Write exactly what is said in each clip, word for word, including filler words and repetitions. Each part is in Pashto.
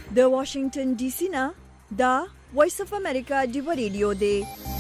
د واشنگټن ډي سي نه دا وایس اف امریکا دی ریډیو دی.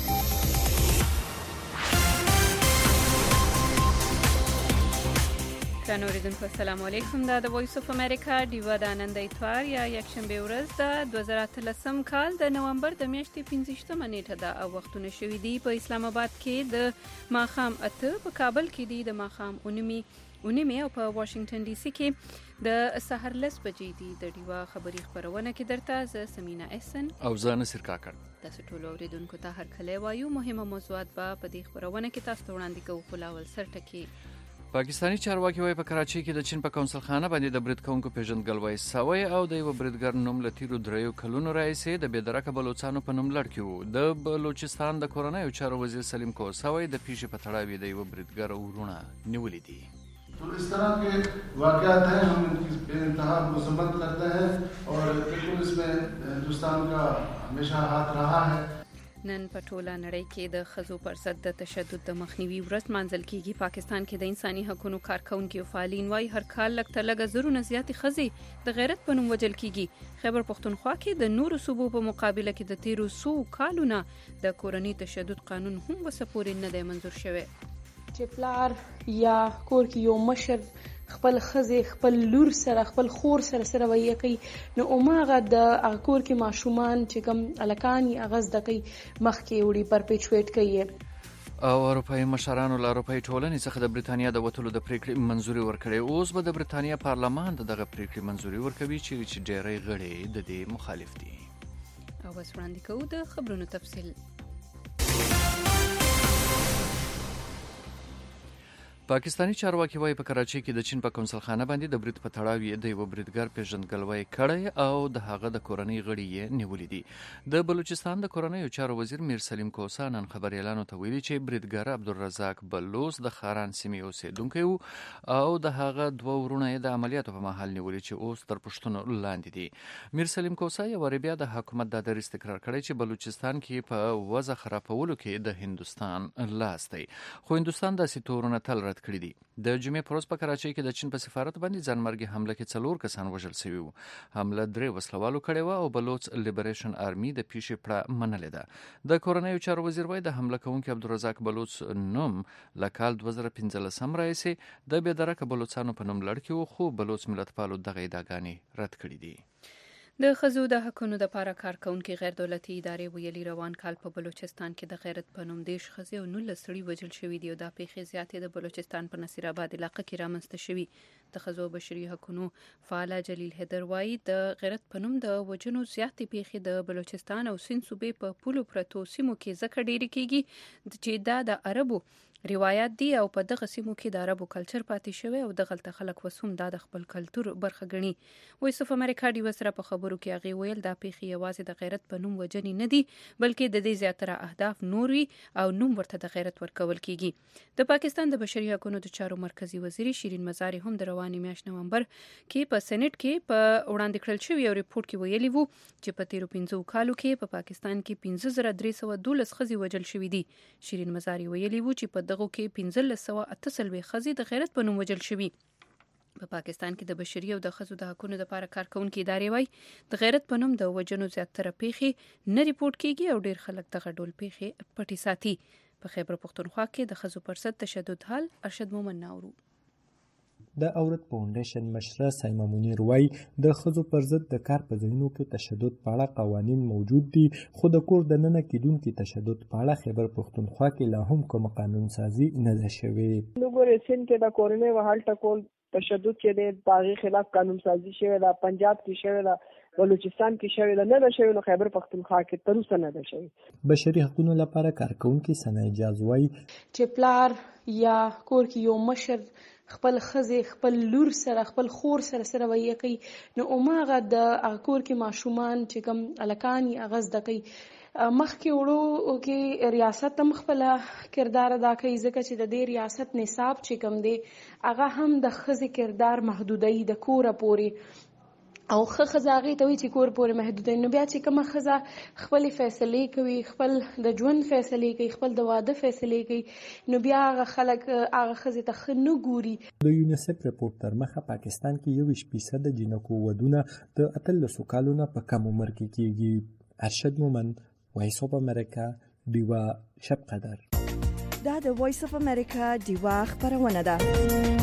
ګرانو اوریدونکو السلام علیکم. دا د وایس اف امریکا دیوا د نن د اتوار یا یکشنبه ورځ د دوه زره اتلسم کال د نومبر د میاشتې پنځه نیټه ده او وختونه شوي دي په اسلام آباد کې د ماښام اته، په کابل کې دي د ماښام اونمي اونمي او په واشنگټن ډي سي کې د سحر لس بجې دي. د دیوا خبري خبرونه کې درته زه سمینا احسن او زه نصر کاکړ تاسو ټول اوریدونکو ته هر کله وایو. مهمه موضوعات به په دې خبرونه کې تاسو ته وړاندې کوو. خو لاول سر ټکي پاکستانی چارواکي وايي په کراچۍ کې د چین په کونسل خانه باندې د برید کوونکو پیژندګلوي سوی او د یو بریدګر نوم لتیرو دریو کلونو راځي د بېدرکه بلوچستان په نوم لړ کې د بلوچستان د کورنۍ چارو وزیر سلیم کوسوی د پیښې په تړاو د یو بریدګر ورونه نیولې دي. تو اس طرح کے واقعات ہیں ہم ان کی بے انتہا مذمت کرتے ہیں اور بالکل اس میں ہندوستان کا ہمیشہ ہاتھ رہا ہے. نن په ټوله نړۍ کې د ښځو پر ضد د تشدد د مخنیوي ورځ مانځل کیږي. پاکستان کې د انساني حقوقو کارکونکو فعالین وايي هر کال لږ تر لږه زرونه زیاتې ښځې د غیرت په نوم وژل کیږي. خیبر پښتونخوا کې د نورو صوبو په مقابله کې د تیرو سو کالونو د کورنۍ تشدد قانون هم وسه پورې نه دی منظور شوی. چې پلار یا کور کې یو مشر خپل خزه خپل لور سره خپل خور سره سره وایي کوي نو اوماغه د هغه کور کې ماشومان چې کوم الکان یا غز د کوي مخ کې وړي پرپیچویټ کوي. او اروپایي مشرانو له اروپایي ټولنې څخه د بریتانیا د وټلو د پریکړې منځوري ورکړې. اوس به د بریتانیا پارلمان دغه پریکړې منځوري ورکوي چې ډېری غړي د دې مخالف دي. او بس وړاندې کوو د خبرونو تفصیل. پاکستانی چارواکي وايي په کراچۍ کې د چین په کونسل خانه باندې د برید په تړاو یې د یو بریدګر پیژندګلوي کړی او د هغه د کورنۍ غړي یې نیولې دي. د بلوچستان د کورنۍ چارو وزیر میر سلیم کوسا نن خبريالانو ته ویلي چې بریدګر عبدالرزاق بلوچ د خاران سیمې اوسیدونکی وو او د هغه دوه ورونه د عملیاتو په محل نیولې چې اوس تر پښتنو لاندې دي. میر سلیم کوسا یو بیا د حکومت د درس تکرار کړی چې بلوچستان کې په وضع خرابولو کې د هندستان لاس دی. خو هندستان د سیتورونه تل رد کړی دي. د جمعې پروز په کراچۍ کې د چین په سفارت باندې ځانمرګي حمله کې څلور کسان وژل شوي وو. حمله درې وسلوالو کړې وه او بلوچ لیبریشن آرمي د پیښې پړه منلې ده. د کورنۍ چارو وزیر وايي د حمله کوونکي عبدالرزاق بلوچ نوم له کال دوه زره پنځلسم راهیسې د بېدرکه بلوچستانو په نوم لړ کې وو، خو بلوچ ملتپالو دغه ادعاګانې رد کړې دي. د ښځو د حقونو لپاره کارکونکي غیر دولتي ادارې ویلي روان کال په بلوچستان کې د غیرت په نوم دیش ښځې او نولس سړي وژل شوي دي او دا پیښې زیاتې د بلوچستان په نصیر آباد علاقه کې رامنځته شوي. د ښځو بشري حقونو فعاله جلیل حیدر وایي د غیرت په نوم د وژنو زیاتې پیښې د بلوچستان او سند صوبې په پولو پرتو سیمو کې ځکه ډېرې کیږي چې دا د عربو روایت دي او په دغه سیمو کې د عربو کلچر پاتې شوی او دغلته خلک وسوم دا د خپل کلتور برخه ګڼي. وایس اف امریکا ډیو سره په خبرو کې هغې ویل دا پیښې یوازې د غیرت په نوم وژنې نه دي بلکې د دې زیاتره اهداف نور وي او نوم ورته د غیرت ورکول کیږي. د پاکستان د بشري حقوقو د چارو مرکزی وزیر شیرین مزاری هم د روانې میاشت نومبر کې په سېنات کې په وړاندې کړل شوی یو ریپورت کې ویلي وو چې په تیرو پنځو کالو کې په پاکستان کې پنځه زره درې سوه دولس ښځې وژل شوي دي. شیرین مزاری ویلي وو چې په دغه کې پنځلس سوه اته څلوېښت ښځې د غیرت په نوم وژل شوي. په پاکستان کې د بشري او د ښځو د حقونو لپاره کارکونکي ادارې وايي د غیرت په نوم د وژنو زیاتره پیښې نه ریپورت کیږي او ډیر خلک دغه ډول پیښې پټې ساتي. په خیبر پښتونخوا کې د ښځو پر ضد تشدد حل ارشد مومن ناورو. د اورت فاونډیشن مشره سایما منیر وایي د ښځو پر ضد د کار په ځایونو کې تشدد په اړه قوانین موجود دي، خو د کور دننه کیدونکي تشدد په اړه خیبر پښتونخوا کې لا هم کوم قانون سازي نه ده شوې. نو ګورې سند کې د کورنۍ وهل ټکول تشدد چې د باغی خلاف قانون سازي شوی دا پنجاب کې شوی دا بلوچستان کې شوی دا نه ده شوی نو خیبر پښتونخوا کې تر اوسه نه ده شوی. بشري حقوقو لپاره کارکونکي ثنا اجاز وایي چې پلار یا کور کې یو مشر خپل خزه خپل لور سره خپل خور سره سره وایي کوي نو اوماغه د هغه کور کې ماشومان چې کوم الکان یا غز د کوي مخ کې وړو کې ریاست هم خپل کردار ادا کوي ځکه چې د دې ریاست نصاب چې کوم دی هغه هم د ښځې کردار محدودوي د کوره پورې او خه ښځه هغې ته وایي چې کور پورې محدود دی. نو بیا چې کومه ښځه خپلې فیصلې کوي، خپل د ژوند فیصلې کوي، خپل د واده فیصلې کوي، نو بیا هغه خلک هغه ښځې ته ښه نه ګوري. د یونیسف رپورټ تر مخه پاکستان کې یوویشت فیصده جنکو ودونه د اتلسو کالو نه په کم عمر کې کیږي. ارشد مومن، وایس اف امریکا، ډیوا شب قدر. دا د وایس اف امریکا ډیوا خبرونه ده.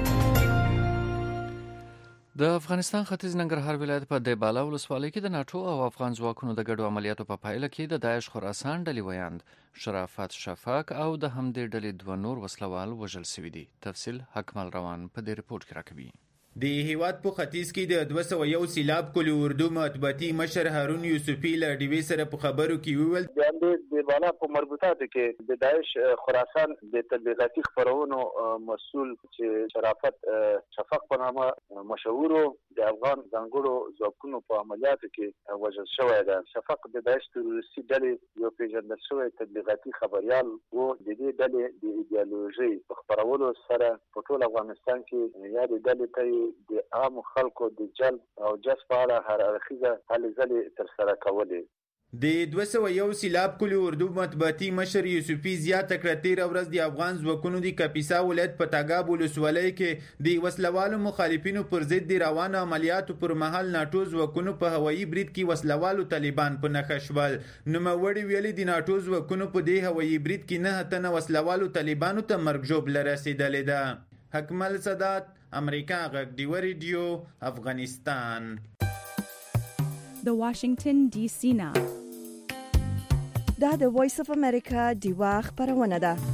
د افغانستان ختیځ ننګرهار ولایت په دیبالا ولسوالۍ کې د ناټو او افغان ځواکونو د ګډو عملیاتو په پایله کې د داعش خراسان ډلې ویاند شرافت شفاق او د همدې ډلې دوه نور وسلوال وژل شوي دي. تفصیل حکمل روان په دې رپورټ کې راکوي. د هیواد په ختیځ کې د دوه سوه یو سیلاب کلي اردو مطبوعاتي مشر هارون یوسفي له ډیوې سره په خبرو کې وویل د دیبالا په مربوطاتو کې د داعش خراسان د تبلیغاتي خپرونو مسؤل چې شرافت شفاق په نامه مشهور د افغان ځانګړو ځواکونو په عملیاتو کې وژل شوی دی. شفاق د داعش تروریستي ډلې یو پیژندل شوی تبلیغاتي خبریال و. د دې ډلې د ایدیالوژي په خپرولو سره په ټول افغانستان کې یا د ډلې ته د عام خلکو د جلب او جذب په اړه هر اړخیزه هلې ځلې ترسره کولې. د دوه سوه یو سیلاب کلي اردو مطبوعاتي مشر یوسفي زیاته کړه تېره ورځ د افغان ځواکونو د کاپیسا ولایت په تګاب ولسوالۍ کې د وسلوالو مخالفینو پر ضد د روانو عملیاتو پر مهال ناټو ځواکونو په هوایي برید کې وسلوالو طالبان په نښه شول. نوموړي ویلي د ناټو ځواکونو په دې هوایي برید کې نه تنه وسلوالو طالبانو ته مرګ ژوبله رسېدلې ده. حکمل صدات، امریکا غږ ډیوه ریډیو، افغانستان. د واشنگټن ډي سي نه دا د وایس اف امریکا ډیوا خبرونه ده.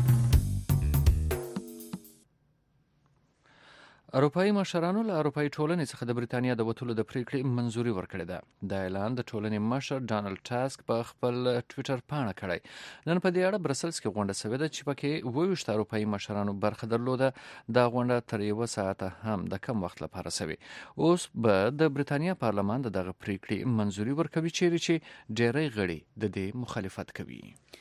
اروپایي مشرانو له اروپایي ټولنې څخه د بریتانیا د وتلو د پریکړې منځوري ورکړې ده. دا اعلان د ټولنې مشر ډانلډ ټاسک په خپل ټویټر پاڼه کړی. نن په دې اړه برسلز کې غونډه شوې ده چې پکې اووه ویشت اروپایي مشرانو برخه درلوده. دا غونډه تر یوه ساعته هم د کم وخت لپاره شوې. اوس به د بریتانیا پارلمان دغه پریکړې منځوري ورکوي چیرې چې ډېری غړي د دې مخالفت کوي.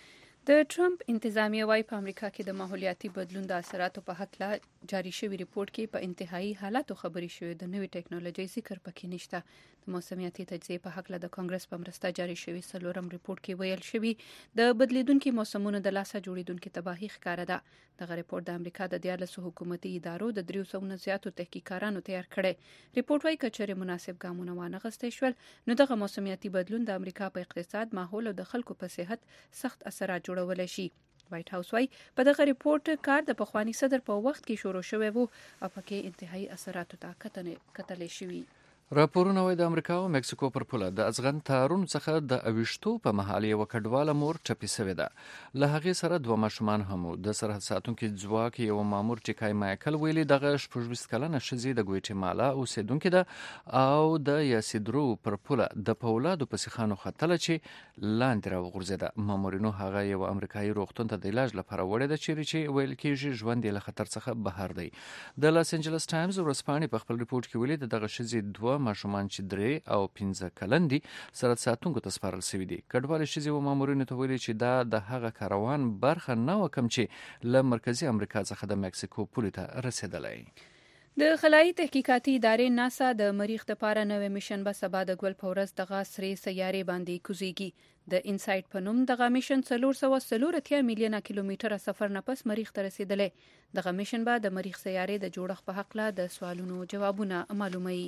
د ټرمپ انتظامیه وايي په امریکا کې د ماحولیاتي بدلون د اثراتو په حق لا جاری شوی ریپورت کې په انتهایی حالاتو خبرې شوې. د نوې ټیکنالوژي ذکر پکې نشته. د موسمیاتي تجزیې په حق لا د کانګرس په مرسته جاری شوی څلورم ریپورت کې ویل شوی د بدلیدونکو موسمونو د لاسه جوړیدونکو تباہي ښکاره ده. دغه ریپورت د امریکا د دیارلسو حکومتي ادارو د دریو سوو نه زیاتو تحقیقاتانو تیار کړي. ریپورت وايي کچره مناسب ګامونه وانه غستې شول نو دغه موسمیاتي بدلون د امریکا په اقتصاد، ماحول او د خلکو په صحت سخت اثرات جوړولای شي. وایټ هاوس وايي په دغه ریپورت کار د پخوانی صدر په وخت کې شروع شوی وو او پکې انتهایی اثراتو ته کتلې شوی. راپورونه وايي د امریکا او مکسیکو پر پوله د ازغن تارون څخه د اويشتو په محل یو کډواله مور چپی سوې ده. له هغې سره دوه ماشومان هم د سرحد ساتونکو ځواک یو مامور ټیکای مایکل ویلي دغه شپږ کلنه ښځې د ګویټمالا اوسیدونکې ده او د یاسیدرو پر پوله د پولادو په سیخانو ختله چې لاندې راوغورځېده. مامورینو هغه یو امریکایي روغتون ته د علاج لپاره وړې ده چیرې چې ویل کېږي ژوند یې له خطر څخه بهر دی. د لاس انجلس ټایمز ورځپاڼې په خپل ریپورت کې ویلي دغه ښځې دوه ماشومان چې درې او پنځه کلن دي سرحد ساتونکو ته سپارل شوي دي. کډوالې ښځې و مامورینو ته ویلي چې دا د هغه کاروان برخه نه وه کوم چې له مرکزي امریکا څخه د مکسیکو پولې ته رسېدلی. د خلایي تحقیقاتي ادارې ناسا د مریخ لپاره نوې میشن به سبا د ګل په ورځ دغه سرې سیارې باندې کوزیږي. د انسایټ په نوم دغه میشن څلور سوه څلور اتیا میلیونه کیلومتره سفر نه پس مریخ ته رسیدلی. دغه میشن به د مریخ سیارې د جوړښت په حق له د سوالونو جوابونه معلوموي.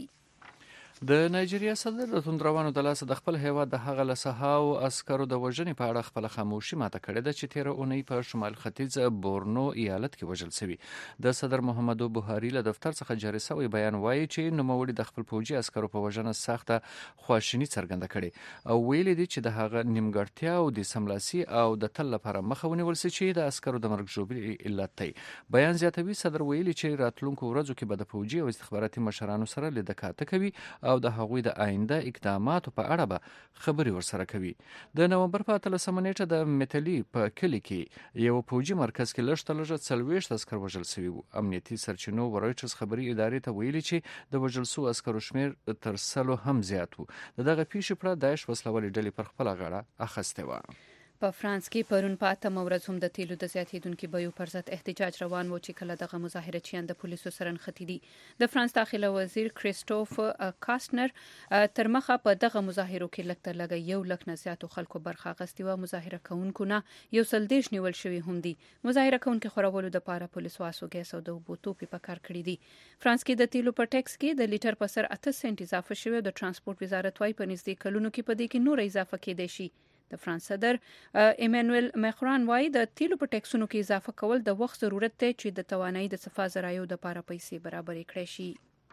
د نایجیریا صدر د توندروانو د لاسه د خپل هیواد د هغه لسهاو عسکرو د وژنې په اړه خپل خاموشي ماته کړې ده چې تیره اونۍ په شمال ختیځ بورنو ایالت کې وژل شوي. د صدر محمدو بوهاري له دفتر څخه جاري شوی بیان وایي چې نوموړي د خپل پوځي عسکرو په وژنه سخته خواشیني څرګنده کړې او ویلي دي چې د هغه نیمګړتیا او د سملاسي او د تل لپاره مخه ونیول شي چې د عسکرو د مرګ ژوبلې علت دی. بیان زیاتوي صدر ویلي چې راتلونکو ورځو کې به د پوځي او استخباراتي مشرانو سره لیدکاته کوي او د هغوی د آینده اقداماتو په اړه به خبرې ورسره کوي. د نومبر په اتلسمه نیټه د متلی په کلي کې یو پوځي مرکز کې لږ تر لږه څلوېښت عسکر وژل شوي وو. امنیتي سرچینو رویټرز خبري ادارې ته ویلي چې د وژل شوو عسکرو شمیر تر سلو هم زیات وو. د دغه پیښې په اړه داعش وسلوالې ډلې پر خپله غاړه اخیستې وه. په فرانس کې پرون په اتمه ورځ هم د تیلو د زیاتېدونکو بیو پر ضد احتجاج روان و چې کله دغه مظاهرچیان د پولیسو سره نښتي دي. د فرانس داخله وزیر کریستوف کاستنر تر مخه په دغه مظاهرو کې لږ تر لږه یو لک نه زیاتو خلکو برخه اخیستې وه. مظاهره کوونکو نه یو سل دېرش نیول شوي هم دي. مظاهره کوونکو خورولو دپاره پولیسو آسو ګیس او د اوبو توپې په کار کړي دي. فرانس کې د تیلو په ټیکس کې د لیټر په سر اته سنټ اضافه شوی. د ترانسپورت وزارت وايي په نږدې کلونو کې په دې کې نور اضافه کېدای شي. د فرانس صدر ایمانوئل ماکرون وايي د تیلو په ټیکسونو کې اضافه کول د وخت ضرورت دی چې د توانایي د صفا ذرایعو لپاره پیسې برابرې کړي شي.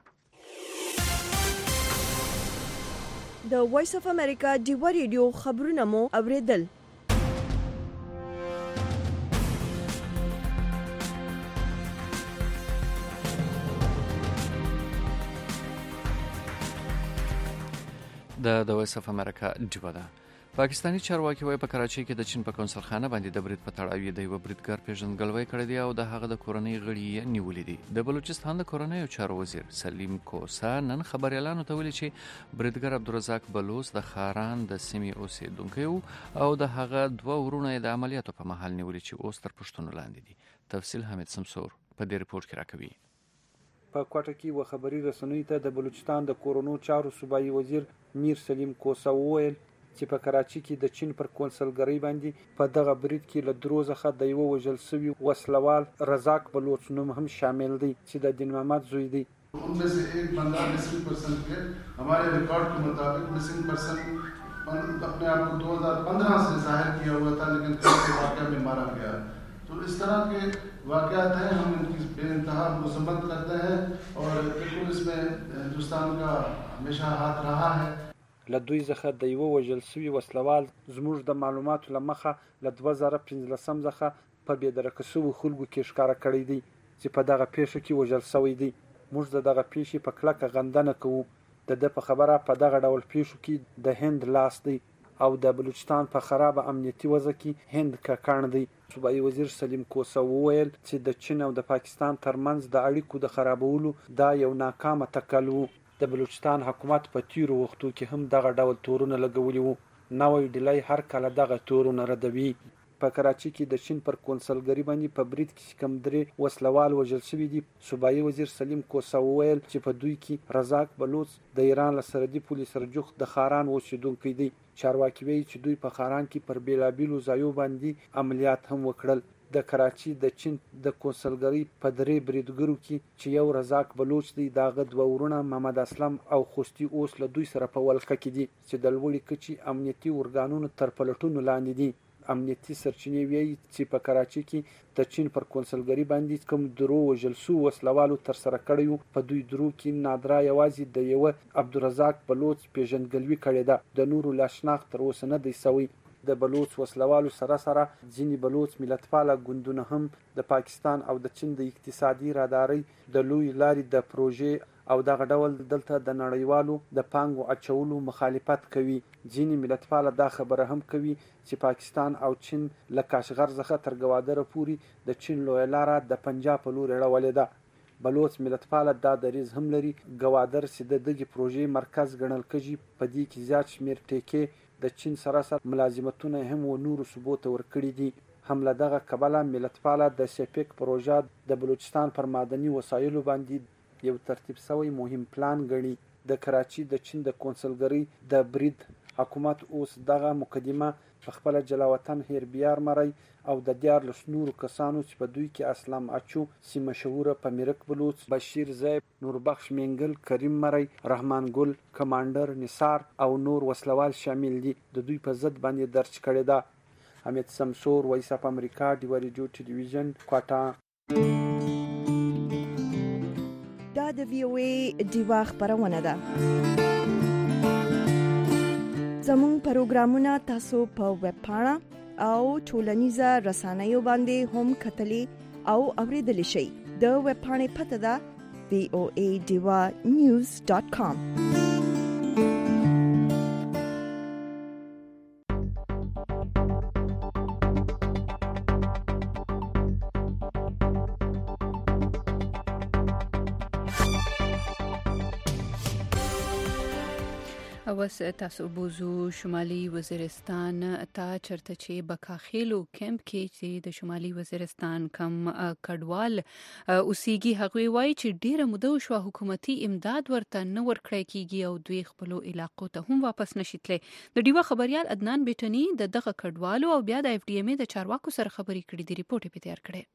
د وایس اف امریکا ډیوا ریډیو خبرونه مو اوریدل. د د وایس اف امریکا ډیوا ده. پاکستانی چارواکي وايي په کراچۍ کې د چین په قونسل خانه باندې د برید په تړاو د یو بریدګر پیژندګلوي کړې دی او د هغه د کورنۍ غړي یې نیولې دي. د بلوچستان د کورنۍ چارو وزیر سلیم کوسا نن خبريالانو ته ویلي چې بریدګر عبدالرزاق بلوچ د خاران د سیمې اوسیدونکی او د هغه دوه ورونه د عملیاتو په محل نیولې چې اوس تر پښتون لاندې دي. تفصیل حمید سمسور په دې ریپورت کې راکوي. په کوټه کې و خبري رسنیو ته د بلوچستان د کورونو چارو صوبایي وزیر میر سلیم کوسا وویل چې په کراچۍ کې د چین پر کونسلګرۍ باندې په دغه برید کې له درو څخه د یو وژل شوي وسلوال رزاق بلوچ نوم هم شامل دی چې د دین محمد زوی دی. ان में से एक बंदा मिसिंग पर्सन के हमारे रिकॉर्ड के मुताबिक मिसिंग पर्सन अपने आप को दो हज़ार पंद्रह से जाहिर किया हुआ था लेकिन कल के वाक़या में मारा गया. तो इस तरह के वाक़यात हैं. हम इनकी बेइंतहा मसम्मत करते हैं और बिल्कुल इसमें हिंदुस्तान का हमेशा हाथ रहा है. له دوی څخه د یو وژل شوي وسلوال زموږ د معلوماتو له مخه له دوه زره پنځلسم څخه په بېدرکه شوو خلکو کې ښکاره کړی دی چې په دغه پیښه کې وژل شوی دی. موږ د دغه پیښې په کلکه غندنه کوو. د ده په خبره په دغه ډول پیښو کې د هند لاس دی او د بلوچستان په خرابه امنیتي وضع کې هند ککړ دی. صوبایي وزیر سلیم کوسا وویل چې د چین او د پاکستان ترمنځ د اړیکو د خرابولو دا یو ناکامه تکل و. د بلوچستان حکومت په تیرو وختو کې هم دغه ډول تورونه لګولي وو. نوی ډیلی هر کله دغه تورونه ردوي. په کراچۍ کې د چین پر کونسلګرۍ باندې په برید کې کم درې وسلوال وژل شوي دي. صوبایي وزیر سلیم کوسا وویل چې په دوی کې رزاق بلوچ د ایران له سرحدي پولې سره جوخت د خاران اوسیدونکی دی. چارواکي وایي چې دوی په خاران کې پر بیلابیلو ځایو باندې عملیات هم وکړل. د کراچۍ د چین د کونسلګرۍ په درې بریدګرو کې چې یو رزاق بلوچ دی د هغه دوه ورونه محمد اسلم او خوستي اوس له دوی سره په ولکه کې دي چې د لوړې کچې امنیتي ارګانونو تر پلټونو لاندې دي. امنیتي سرچینې وایي چې په کراچۍ کې د چین پر کونسلګرۍ باندې کوم درو وژل شوو وسلوالو ترسره کړی وو. په دوی درو کې نادرا یوازې د یوه عبدالرزاق بلوچ پیژندګلوي کړې ده. د نورو لا شناخت تر اوسه نه دی سوی. د بلوچ وسلوالو سره سره ځینې بلوچ ملتپاله ګوندونه هم د پاکستان او د چین د اقتصادي رادارۍ د لوی لارې د پروژې او دغه ډول دلته د نړیوالو د پانګو اچولو مخالفت کوي. ځینې ملتپاله دا خبره هم کوي چې پاکستان او چین له کاشغر څخه تر ګوادره پورې د چین لویه لاره د پنجاب په لور اړولې ده. بلوچ ملتپاله دا دریځ هم لري. ګوادر چې د دغې پروژې مرکز ګڼل کېږي په دې کې زیات شمېر ټیکې د چین سره سره ملازمتونه هم و نورو صوبو ته ورکړي دي. هم له دغه کبله ملتپاله د سیپیک پروژه د بلوچستان پر معدني وسایلو باندې یو ترتیب شوی مهم پلان ګڼي. د کراچۍ د چین د کونسلګرۍ د برید حکومت اوس دغه مقدمه په خپل جلاوطن هیربیار مری او د دیارلس نورو کسانو چې په دوی کې اسلام اچو سی مشهوره په میرک بلوچ، بشیر زیب، نوربخش مینګل، کریم مری، رحمان ګل، کمانډر نثار او نور وسلوال شامل دي. د دوی په ضد باندې درج کړی ده. حمید سمسور، وایس اف امریکا، ډیوا ریډیو ټلویزیون، کوټه. دا د وی او ای ډیوا خبرونه ده. زموږ پروګرامونه تاسو په ویب پاڼه او ټولنیزه رسنیو باندې هم کتلی او اوریدلی شئ. د ویب پاڼې پته ده وی او ای ډیوا نیوز ډاٹ کام. اوس تاسو بوزو شمالي وزیرستان ته چرته چې بکاخیلو کمپ کې چې د شمالي وزیرستان کم کډوال اوسېږي هغوی وایي چې ډیره موده شو حکومتي امداد ورته نه ورکړی کیږي او دوی خپل علاقو ته هم واپس نشي تللی. د ډیوه خبريال عدنان بیٹنی د دغه کډوالو او بیا د اف ډي ام د چارواکو سره خبرې کړې دي. ریپورت یې تیار کړی.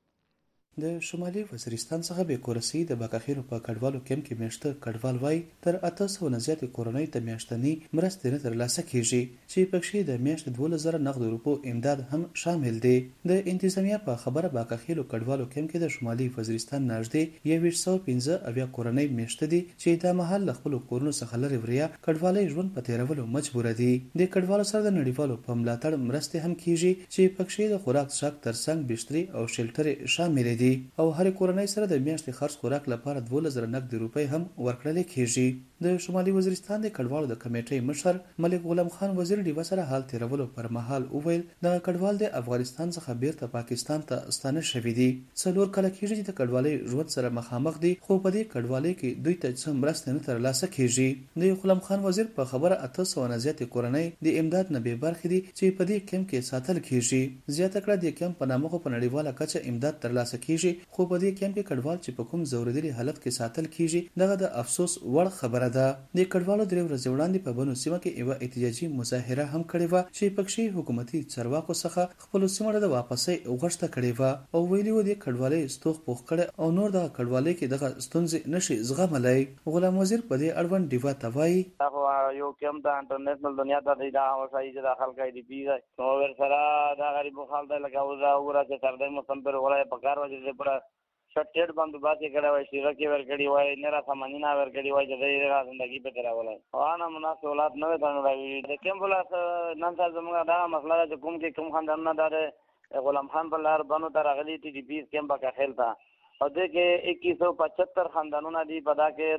د شمالي وزیرستان څخه به کورسي د بکاخیلو په کډوالو کمپ کې میشته کډوال وای تر اته سوه نه زیات کورنۍ ته میاشتنی مرستې نه ترلاسه کیږي چې پکې د میاشت دوه زره نقد روپو امداد هم شامل دی. د انتظامیه په خبره بکاخیلو کډوالو کمپ کې د شمالي وزیرستان نږدې یو سوه پنځه اویا کورنۍ میشته دي چې د محل خپل کورونو څخه لري وریا کډوالۍ ژوند په تیرولو مجبور دي. د کډوالو سره د نړیوالو په ملاتړ مرستې هم کیږي چې پکې د خوراک څخه ترڅنګ بستري او شیلټر شامل دي او هر کورنۍ سره د میاشتې خرڅ خوراک لپاره دوه زره نقد روپۍ هم ورکړل کیږي. د شمالي وزیرستان د کډوالو د کمیټې مشر ملک غلام خان وزیر ډیوه سره حال تیرولو پر مهال وویل د کډوال د افغانستان څخه بیرته پاکستان ته ستانه شوي دي. څلور کله کېږي چې د کډوالۍ ژوند سره مخامخ دي خو په دې کډوالۍ کې دوی ته څه مرسته نه ترلاسه کیږي. د غلام خان وزیر په خبره اته سوه نه زیاتې کورنۍ د امداد نه بې برخې دي چې په دې کمپ کې ساتل کیږي. زیاته کړه د کمپ په نامه په نړیواله کچه امداد ترلاسه کیږي خو په دې کمپ کې کډوال چې په کوم زوردلي حالت کې ساتل کیږي دغه د افسوس وړ خبره ده. د کډوالو درې ورځې وړاندې په بنو سیمه کې یو احتجاجي مظاهره هم کړې و چې پکې حکومتي چارواکو څخه خپل سیمه د واپسۍ غوښتنه کړې و او ویلي و د کډوالۍ ستوغ پوښ کړي او نور د کډوالۍ کې دغه ستونزې نشي زغملای. غلام وزیر په دې اړوند ډیوا ته وایي یو کم د انټرنیشنل دنیا ته دا اوسای چې د خلک دی پی نو ور سره دا غریب خلک لګاو دا وره چې تر دې موسم پر ولای په کار وځي پر شټ باندې باندې کړه وای شي راکې ور کړی وای نه را سمانینا ور کړی وای چې دې را زندگی په تیرا ولای انا مناسبات نه ودانو راوي د کوم بل نن تاسو موږ دا مسله چې کوم کې کوم خاندان نه دار غلام خان په لار بنو تر غلی ټي ډي پی کیمپ کا خیل تا او دې کې اکیس سو پچهتر خاندانونه دي پدا کې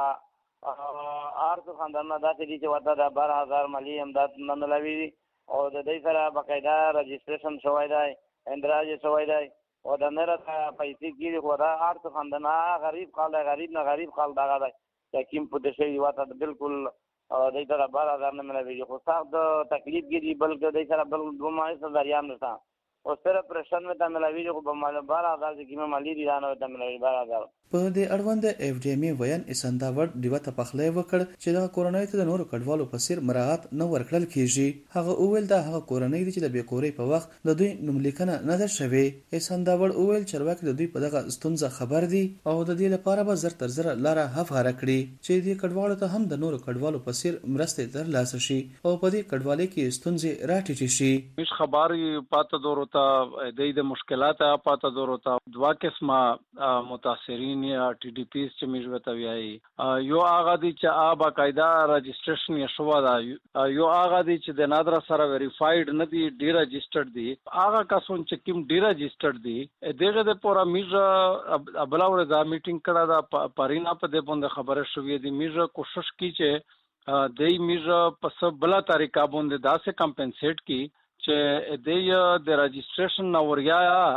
دا آر څو خاندانونه دا چې وته دا بارہ ہزار مالی امداد نه ملوي او د دې سره باقاعده رجسٹریشن شوی دی اندراج شوی دی او د نره پیسې کیږي خو دا ارته خاندان غریب خال غریب نه غریب خال دا غا یقین په دې شی واته بالکل د دې بار هزار نه ملوي خو صاحب د تکلیف کیږي بلکې د سره بل دوه مایه دریا نه او سره پرشن مې ته ملوي خو په مال بار هزار کې مې مالی دي نه ته ملوي بار هزار. په دې اړوند اف ډي ام ویان اسنداور دیوه ته پخلی وکړ چې دا کورنۍ ته د نورو کډوالو په څیر مراعات نه ورکړل کیږي. هغه اویل دا هغه کورنۍ دي چې د بیکوري په وخت د دوی نوملیکنه نه ده شوی. اسنداور اویل چرواکي د دوی په دغه ستونزه خبر دي او د دې لپاره به زر تر زر لاره هفاره کړي چې دې کډوالو ته هم د نورو کډوالو په څیر مرستې ترلاسه شي او په دې کډوالۍ کې ستونزې راټیټې شي. مش خبري پاته دورته د مشکلات پاته دورته دوا قسمه متاثرین یا ټي ډي پی چې مجوته ویایي یو هغه دي چې آ باقاعده رجسټریشن یې شو دا یو هغه دي چې د نادر سره ویریفاید نه دي ډی رجسټرډ دي هغه کسون چې کوم ډی رجسټرډ دي دغه د پورا میجه ابلاور دا میټینګ کړه دا پرینا په دې باندې خبره شوې دي میجه کوشش کی چې د میجه په بلا طریقه باندې دا سه کمپنسیټ کی چې د د رجسټریشن نوریا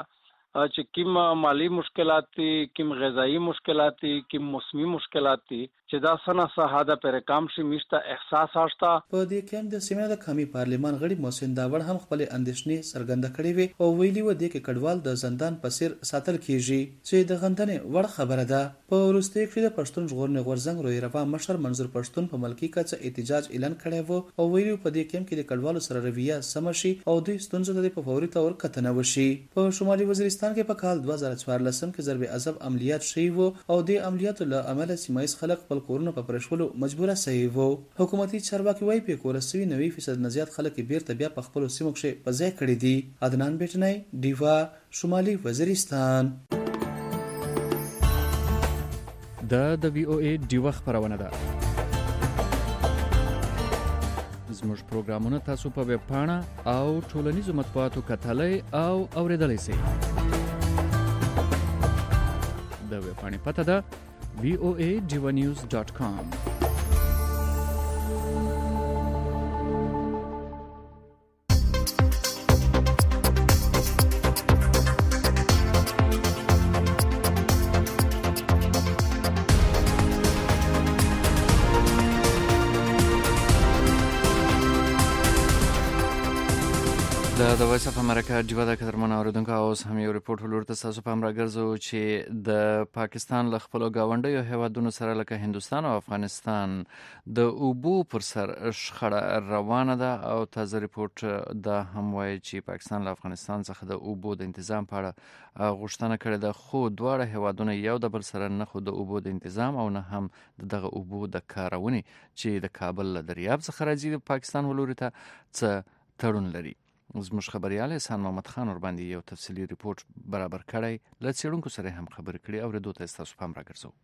چې کوم مالی مشکلات دي کوم غذایی مشکلات دي کوم موسمي مشکلات دي چې دا سنه ساده پر کام شي میشته احساس آشتا. په دې کې د سیمه د قومي پارلمان غړي محسن داوړ هم خپل اندېښنې څرګنده کړې وي او ویلي و دي کې کډوال د زندان په سیر ساتل کیږي چې د غندنې وړ خبره ده. په وروستي کې د پښتون ژغورنې غورځنګ روي روا مشر منظور پښتون په ملکی کڅ احتجاج اعلان کړی وو او ویلي په دې کې د کډوالو سره رویه سم شي او دوی ستونزو ته په فوري تور کتنه وشي. په شمالي وزیرستان کې په کال دوه زره څوارلسم کې ضرب عذاب عملیات شوي وو او د عملیاتو له امله سیمایي خلک خپل کورونه په پرشولو مجبوره شوي وو. حکومتي چارواکي وايي په کورسوي نوي فیصد نه زیات خلک بیرته بیا په خپل سیمو کې په ځای کړي دي. عدنان بیٹنی دیوا شمالي وزیرستان. د د وی او ای دیوا خبرونه ده. زموږ پروګرامونه تاسو په ویب پاڼه او ټولنیزو مطبوعاتو کتلای او اوریدلای شئ. د ویب پاڼې پته ده وی او ای diva news dot com. د وایس اف امریکا جوړه د کترمن اوریدونکو اوس هم یو ریپورت ولورته تاسو په امر ګرځو چې د پاکستان له خپل گاونډیو هیوادونو سره لکه هندستان او افغانستان د اوبو پر سر شخړه روانه ده او تازه ریپورت د هم وایي چې پاکستان له افغانستان څخه د اوبو د تنظیم په اړه غوښتنه کړې ده، خو دواړه هیوادونه یو د بل سره نه خو د اوبو د تنظیم او نه هم دغه اوبو د کارونې چې د کابل له دریاب څخه راځي د پاکستان ولوري ته څه تړون لري. زموږ خبريال احسان محمد خان ور باندې یو تفصیلی ریپورت برابر کړی، ل څېړونکو سره هم خبرې کړې او ردو ته تاسو پام راګرځو.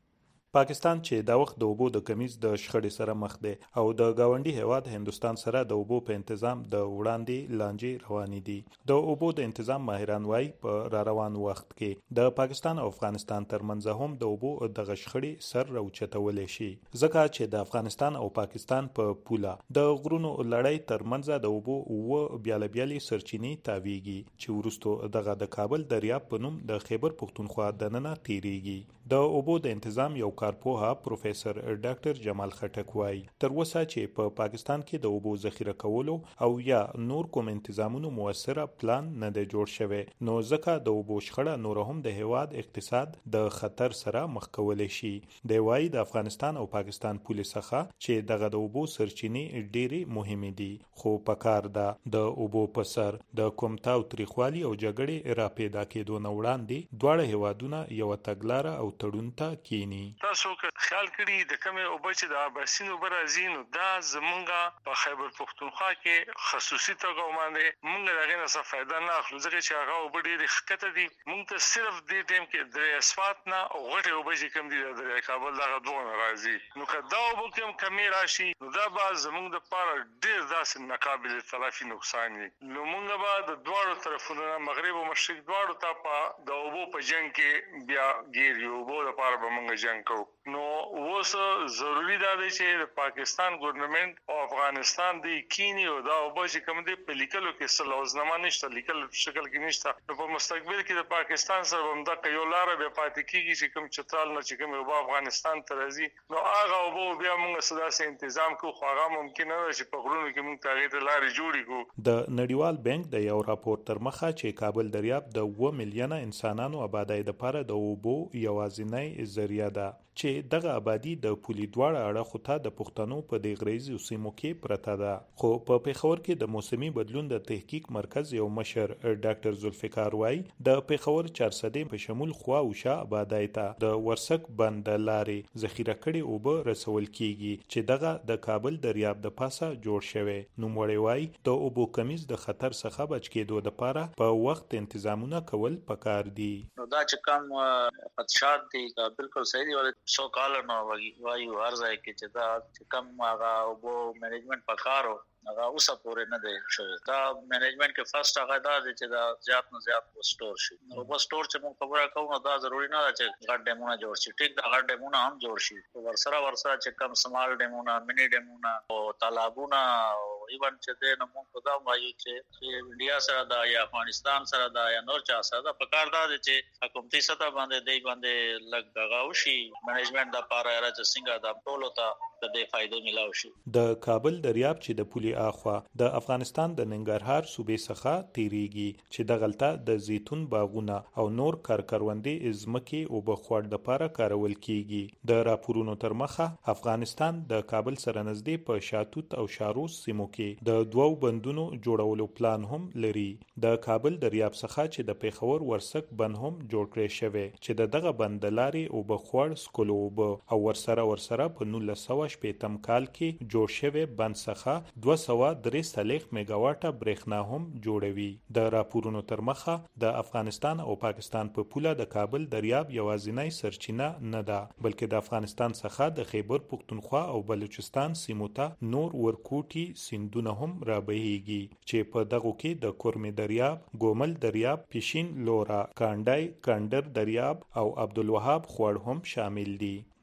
پاکستان چې د وخت د اوبو د کمیز د شخړې سره مخ دی او د گاونډي هیواد هندستان سره د اوبو په تنظیم د وړاندې لانجې روانې دي. د اوبو د تنظیم ماهران وايي په را روان وخت کې د پاکستان او افغانستان ترمنځ هم د اوبو د شخړې سر راوچتولې شي، ځکه چې د افغانستان او پاکستان په پوله د غرونو لړۍ ترمنځ د اوبو او بیاله بیالې سرچینې تاویږي چې ورستو دغه د کابل دریاب په نوم د خیبر پښتونخوا دننه تیریږي. د اوبو د تنظیم یو کارپوها پروفیسور ډاکټر جمال خټک وايي تر اوسه چې په پا پاکستان کې د اوبو ذخیره کولو او یا نور کوم تنظیمونو موثره پلان نه دی جوړ شوی، نو ځکه د اوبو شخړه نور هم د هیواد اقتصاد د خطر سره مخ کولای شي. دی وايي د افغانستان او پاکستان پولیس څخه چې دغه د اوبو سرچینې ډېری مهمه دي، خو پکار ده د اوبو په سر د کومتاو تریخوالي او جګړې را پیدا کېدو نه وړاندې دواړه هیوادونه یو تګلاره او تړون ته کینی. تاسو که خیال کړئ د کومه اوبه چې د اباسین اوبه راځي نو دا زمونږه په خیبر پښتونخوا کې خصوصي توګه باندې مونږ دغه نه څه فائدہ نه اخلو، ځکه چې هغه اوبه ډېرې ښکته دي. مونږ ته صرف دې ټیم کې د اسفات نه او غټه اوبه چې کوم دي د کابل دغه دوه راځي، نو که دا اوبه کوم کمی راشي نو دا به زمونږ د پاره ډېر داسې ناقابل تلافي نقصان وي. نو مونږ به د دواړو طرفونو مغرب او مشرق دواړو ته په د اوبو په جنگ کې بیا ګیر یو اوبو د پاره به مونږ جنگ کوو. نو اوس ضروری دا دی چې د پاکستان ګورنمنت او افغانستان د کینی او دا اوبه چې کوم دي په لیکلو کې سلوزنامه نشته، لیکل شکل کې نشته، نو په مستقبل کې د پاکستان سره هم د یو لار به پاتې کیږي چې کوم چترال نه چې کوم اوبه افغانستان ته راځي، نو هغه اوبه بیا موږ سداسې تنظیم کوو، خو هغه ممکن نه چې په غرونو کې موږ تغیر لارې جوړې کوو. د نړیوال بانک د یو راپور تر مخه چې کابل دریاب د اوه میلیونه انسانانو آبادی د لپاره د اوبو یوازینی ذریعہ ده، چې دغه آبادی د پولي دواړه اړخو ته د پښتنو په دې غریزي سیمو کې پرته ده. خو په پیښور کې د موسمي بدلون د تحقیق مرکز یو مشر ډاکټر ذوالفقار وايي د پیښور چارسدې په شمول خوا او شا آبادی ته د ورسک بند لارې ذخیره کړي اوبه رسول کیږي چې دغه د کابل دریاب د پاسه جوړ شوی. نوموړی وايي د اوبو کمیز د خطر څخه بچ کېدو لپاره په وخت تنظیمونه کول پکار دي. نو دا چې کوم خدشات دي بالکل صحیح دي، سو کال نو وایو هر ځای کې چې دا چې کم هغه اوبو مینجمنت پکارو هغه اوسه پورې نه دی شوی. دا مینجمنت کې فرست هغه دا چې دا زیات نه زیات سٹور شي. نو په سٹور چې موږ خبره کوو نو دا ضروری نه ده چې غټ ډیمونه جوړ شي، ټیک دا غټ ډیمونه هم جوړ شي، ورسره ورسره چې کم سمال ډیمونه، منی ډیمونه او تالابونه او ایون چې د نو موږ دا وایو چې انډیا سره دا یا افغانستان سره دا یا نور چا سره دا پکار دا چې حکومتي سطح باندې دی باندې لګ دغه شي مینجمنت د پاره را چې څنګه دا ټولو ته د فائدې ملاو شي. د کابل دریاب چې د پولي اخوا د افغانستان د ننګرهار صوبې څخه تیریږي چې د غلطه د زیتون باغونه او نور کارکروندې ازمکه او بخوړ د پاره کارول کیږي. د راپورونو تر مخه افغانستان د کابل سره نږدې په شاتوت او شاروس سیمو کې د دوو بندونو جوړولو پلان هم لري. د کابل دریاب څخه چې د پیښور ورسک بند هم جوړ کړی شوی چې د دغه بند لاري او بخوړ سکولوب او ورسره ورسره په نولس سوه شپږم کال کې جوړ شوی بند څخه دوه سوه درې څلوېښت میگاواټه برېښنا هم جوړوي. د راپورونو تر مخه د افغانستان او پاکستان په پوله د کابل دریاب یوازینی سرچینه نه ده، بلکې د افغانستان څخه د خیبر پښتونخوا او بلوچستان سیمو ته نور ورکوټي سیندونه هم رابهیږي چې په دغه کې د کورمې دریاب، ګومل دریاب، پیشین لورا، کانډای، کندر دریاب او عبدالوهاب خوړ هم شامل دي.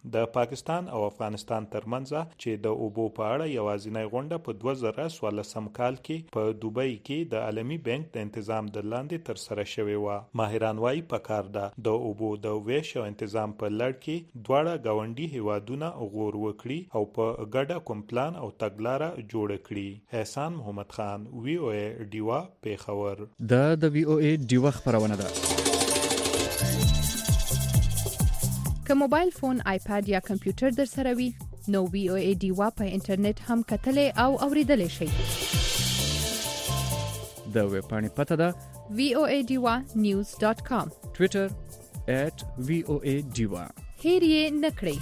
د پاکستان او افغانستان ترمنځ چې د اوبو په اړه یوازینی غونډه په دوه زره څوارلسم کال کې په دوبۍ کې د عالمي بانک د تنظیم د لاندې تر سره شوې و. ماهران وايي پکار ده د اوبو د ویش او تنظیم په لړ کې دواړه گاونډي هیوادونه غور وکړي او په ګډه کوم پلان او تګلارې جوړ کړي. احسان محمد خان، وی او ای ډیوا، پیښور. د د وی او ای ډیوا خبرونه ده. که موبایل فون، آیپاد یا کمپیوټر در سره وي نو وی او ای ډیوا په انټرنیټ هم کتلې او اوریدلې شي. د ویب پاڼې پته ده وی او ای ډیوا نیوز ډاټ کام. ټویټر ایٹ وی او ای ډیوا. هیر یې نکړئ.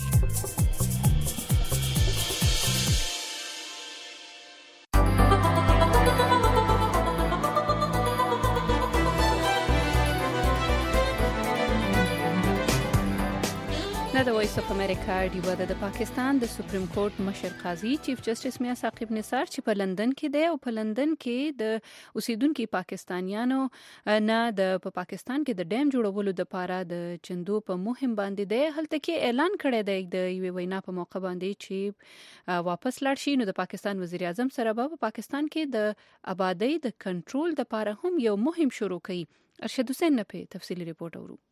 د وایس اف امریکا ډیوا د پاکستان د سپریم کورټ مشر قاضي چیف جسټس میا ثاقب نثار چې په لندن کې دی او په لندن کې د اوسیدونکو پاکستانیانو نه د په پاکستان کې د ډیم جوړولو لپاره د چندو په مهم باندې دی. هلته کې اعلان کړی دی د یوې وینا په موقع باندې چې واپس لاړ شي. نو د پاکستان وزیر اعظم سره په پاکستان کې د آبادی د کنټرول لپاره هم یو مهم شروع کړي. ارشد حسین نه په تفصیلی ریپورت اورو.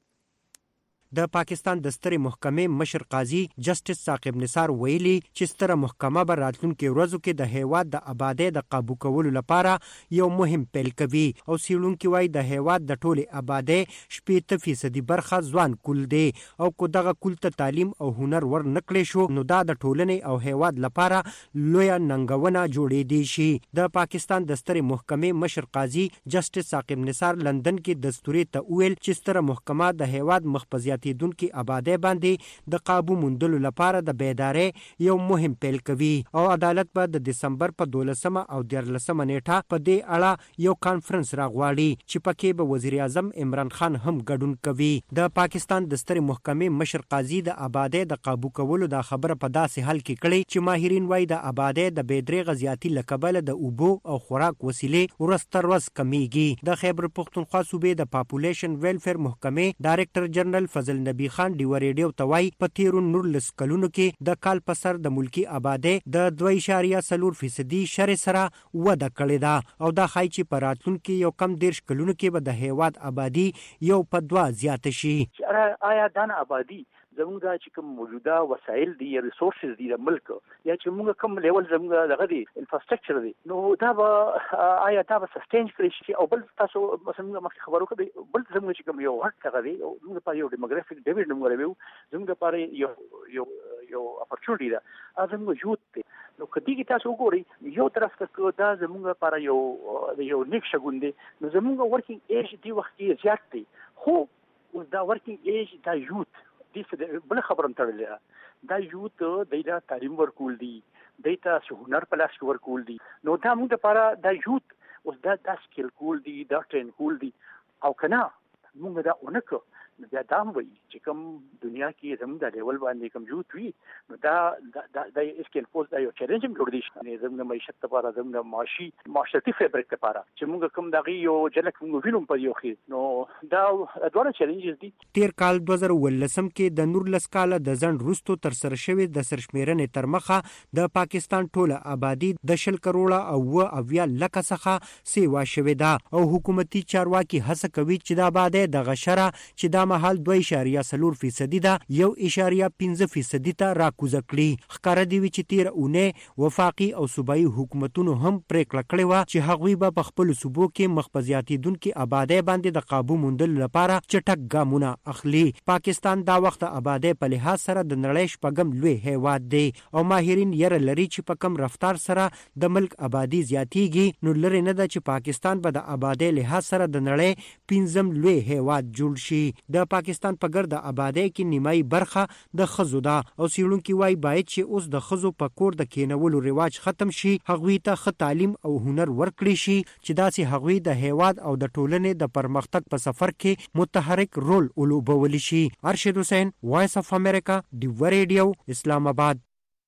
د پاکستان د سترې محکمې مشر قاضي جسټس ثاقب نثار ویلي چې ستره محکمه به راتلونکي ورځو کې د هیواد د آبادی د قابو کولو لپاره یو مهم پیل کوي او څېړونکي وایي د هیواد د ټولې آبادی شپېته فیصدي برخه ځوان کول دی او کو دغه کول ته تعلیم او هنر ور نکړې شو نو دا د ټولنې او هیواد لپاره لویه ننګونه جوړېدی شي. د پاکستان د سترې محکمې مشر قاضي جسټس ثاقب نثار لندن کې دستوري ته ویل چې ستره محکمه د هیواد مخ تیدونکو آبادی باندې د قابو موندلو لپاره د بیداری یو مهم پیل کوي او عدالت به د دسمبر په دولسمه او دیارلسمه نیټه په دې اړه یو کانفرنس راغواړي چې پکې به وزیر اعظم عمران خان هم ګډون کوي. د پاکستان د سترې محکمې مشر قاضي د آبادی د قابو کولو د خبره په داسې حل کې کړي چې ماهرین وایي د آبادی د بېدریغه زیاتی لکبل د اوبو او خوراک وسیلې ورځ تر ورځ کمیږي. د خیبر پختونخوا صوبې د پاپولیشن ویلفیر محکمې ډایرکټر جنرال فضل نبی خان ډیو ریډیو توای په تیرو نورلس کلونو کې د کال په سر د ملکی آبادی د دوه اعشاریه څلور فیصدي شر سره وده کړې ده او دا ښایي چې په راتلونکي یو کم دیرش کلونو کې به د هیواد آبادی یو په دوه زیاته شي. آیا دا آبادی زموږ د چې کوم موجوده وسایل دي یا ریسورسز دي د ملک یا چې موږ کوم لیول زموږ دغه دي انفراستراکچر دي نو دا به آیا دا به سسټین کړی شي او بل تاسو مثلا مخکې خبرو کړی بل زموږ چې کوم یو حق هغه دی موږ په یو ډیموګرافیک ډیویډ موږ راویو زموږ لپاره یو یو یو اپورچونټی ده زموږ یوت دی. نو کدی کې تاسو وګورئ یو طرف ته دا زموږ لپاره یو یو نیک شګون دی نو زموږ ورکینګ ایج دی وخت کې زیات دی خو اوس دا ورکینګ ایج دا یوت دې بل خبرم تړلې دا یوت دایدا تعلیم ورکول دي دایته هنر په لاس کې ورکول دي نو دا موږ لپاره دا یوت اوس دا د سکیل کول دي دا ټرین کول دي او کنه موږ دا اونکو بیا دا هم وایي چې کوم دنیا کې زموږ د لیول باندې کوم یوت وي نو دا دا د اسکیل پوز دا یو چیلنج هم جوړ دی چې زموږ معیشت لپاره زموږ معاشي معاشرتي فیبریک لپاره چې موږ کوم دغه یو جلک موږ وینم په یو کې نو دا ډېر چیلنجز دي. تیر کال دوه زره ولسم کې د نورلس کاله د ځن روستو تر سره شوی د سرشمیرنې تر مخه د پاکستان ټوله آبادی د شل کروڑه او اویا لکه څخه سیوا شوې ده او حکومتي چارواکي هڅه کوي چې د آبادی د غشره چې د مهال دوه اعشاریه څلور فیصدي ده یو اعشاریه پنځه فیصدي ته راکوزه کړي. ښکاره دی چې تیر اونۍ وفاقي او صوبایي حکومتونو هم پریکړه کړې وه چې هغوی به په خپلو صوبو کې مخ په زیاتېدونکي آبادی باندې د قابو موندلو لپاره چټک ګامونه اخلي. پاکستان دا وخت آبادی په لحاظ سره د نړۍ شپږم لوی هیواد دی او ماهرین یره لري چې په کم رفتار سره د ملک آبادی زیاتیږي نو لري نه ده چې پاکستان به د آبادی لحاظ سره د نړۍ پنځم لوی هیواد جوړ شي. د پاکستان په ګرد آبادی کې نیمایي برخه د ښځو ده او څېړونکي وایي باید چې اوس د ښځو په کور د کېنولو رواج ختم شي هغوی ته ښه تعلیم او هنر ورکړي شي چې داسې هغوی د هیواد او د ټولنې د پرمختګ په سفر کې متحرک رول ولوبولی شي. ارشد حسین، وایس اف امریکا، ډیو ریډیو، اسلام آباد.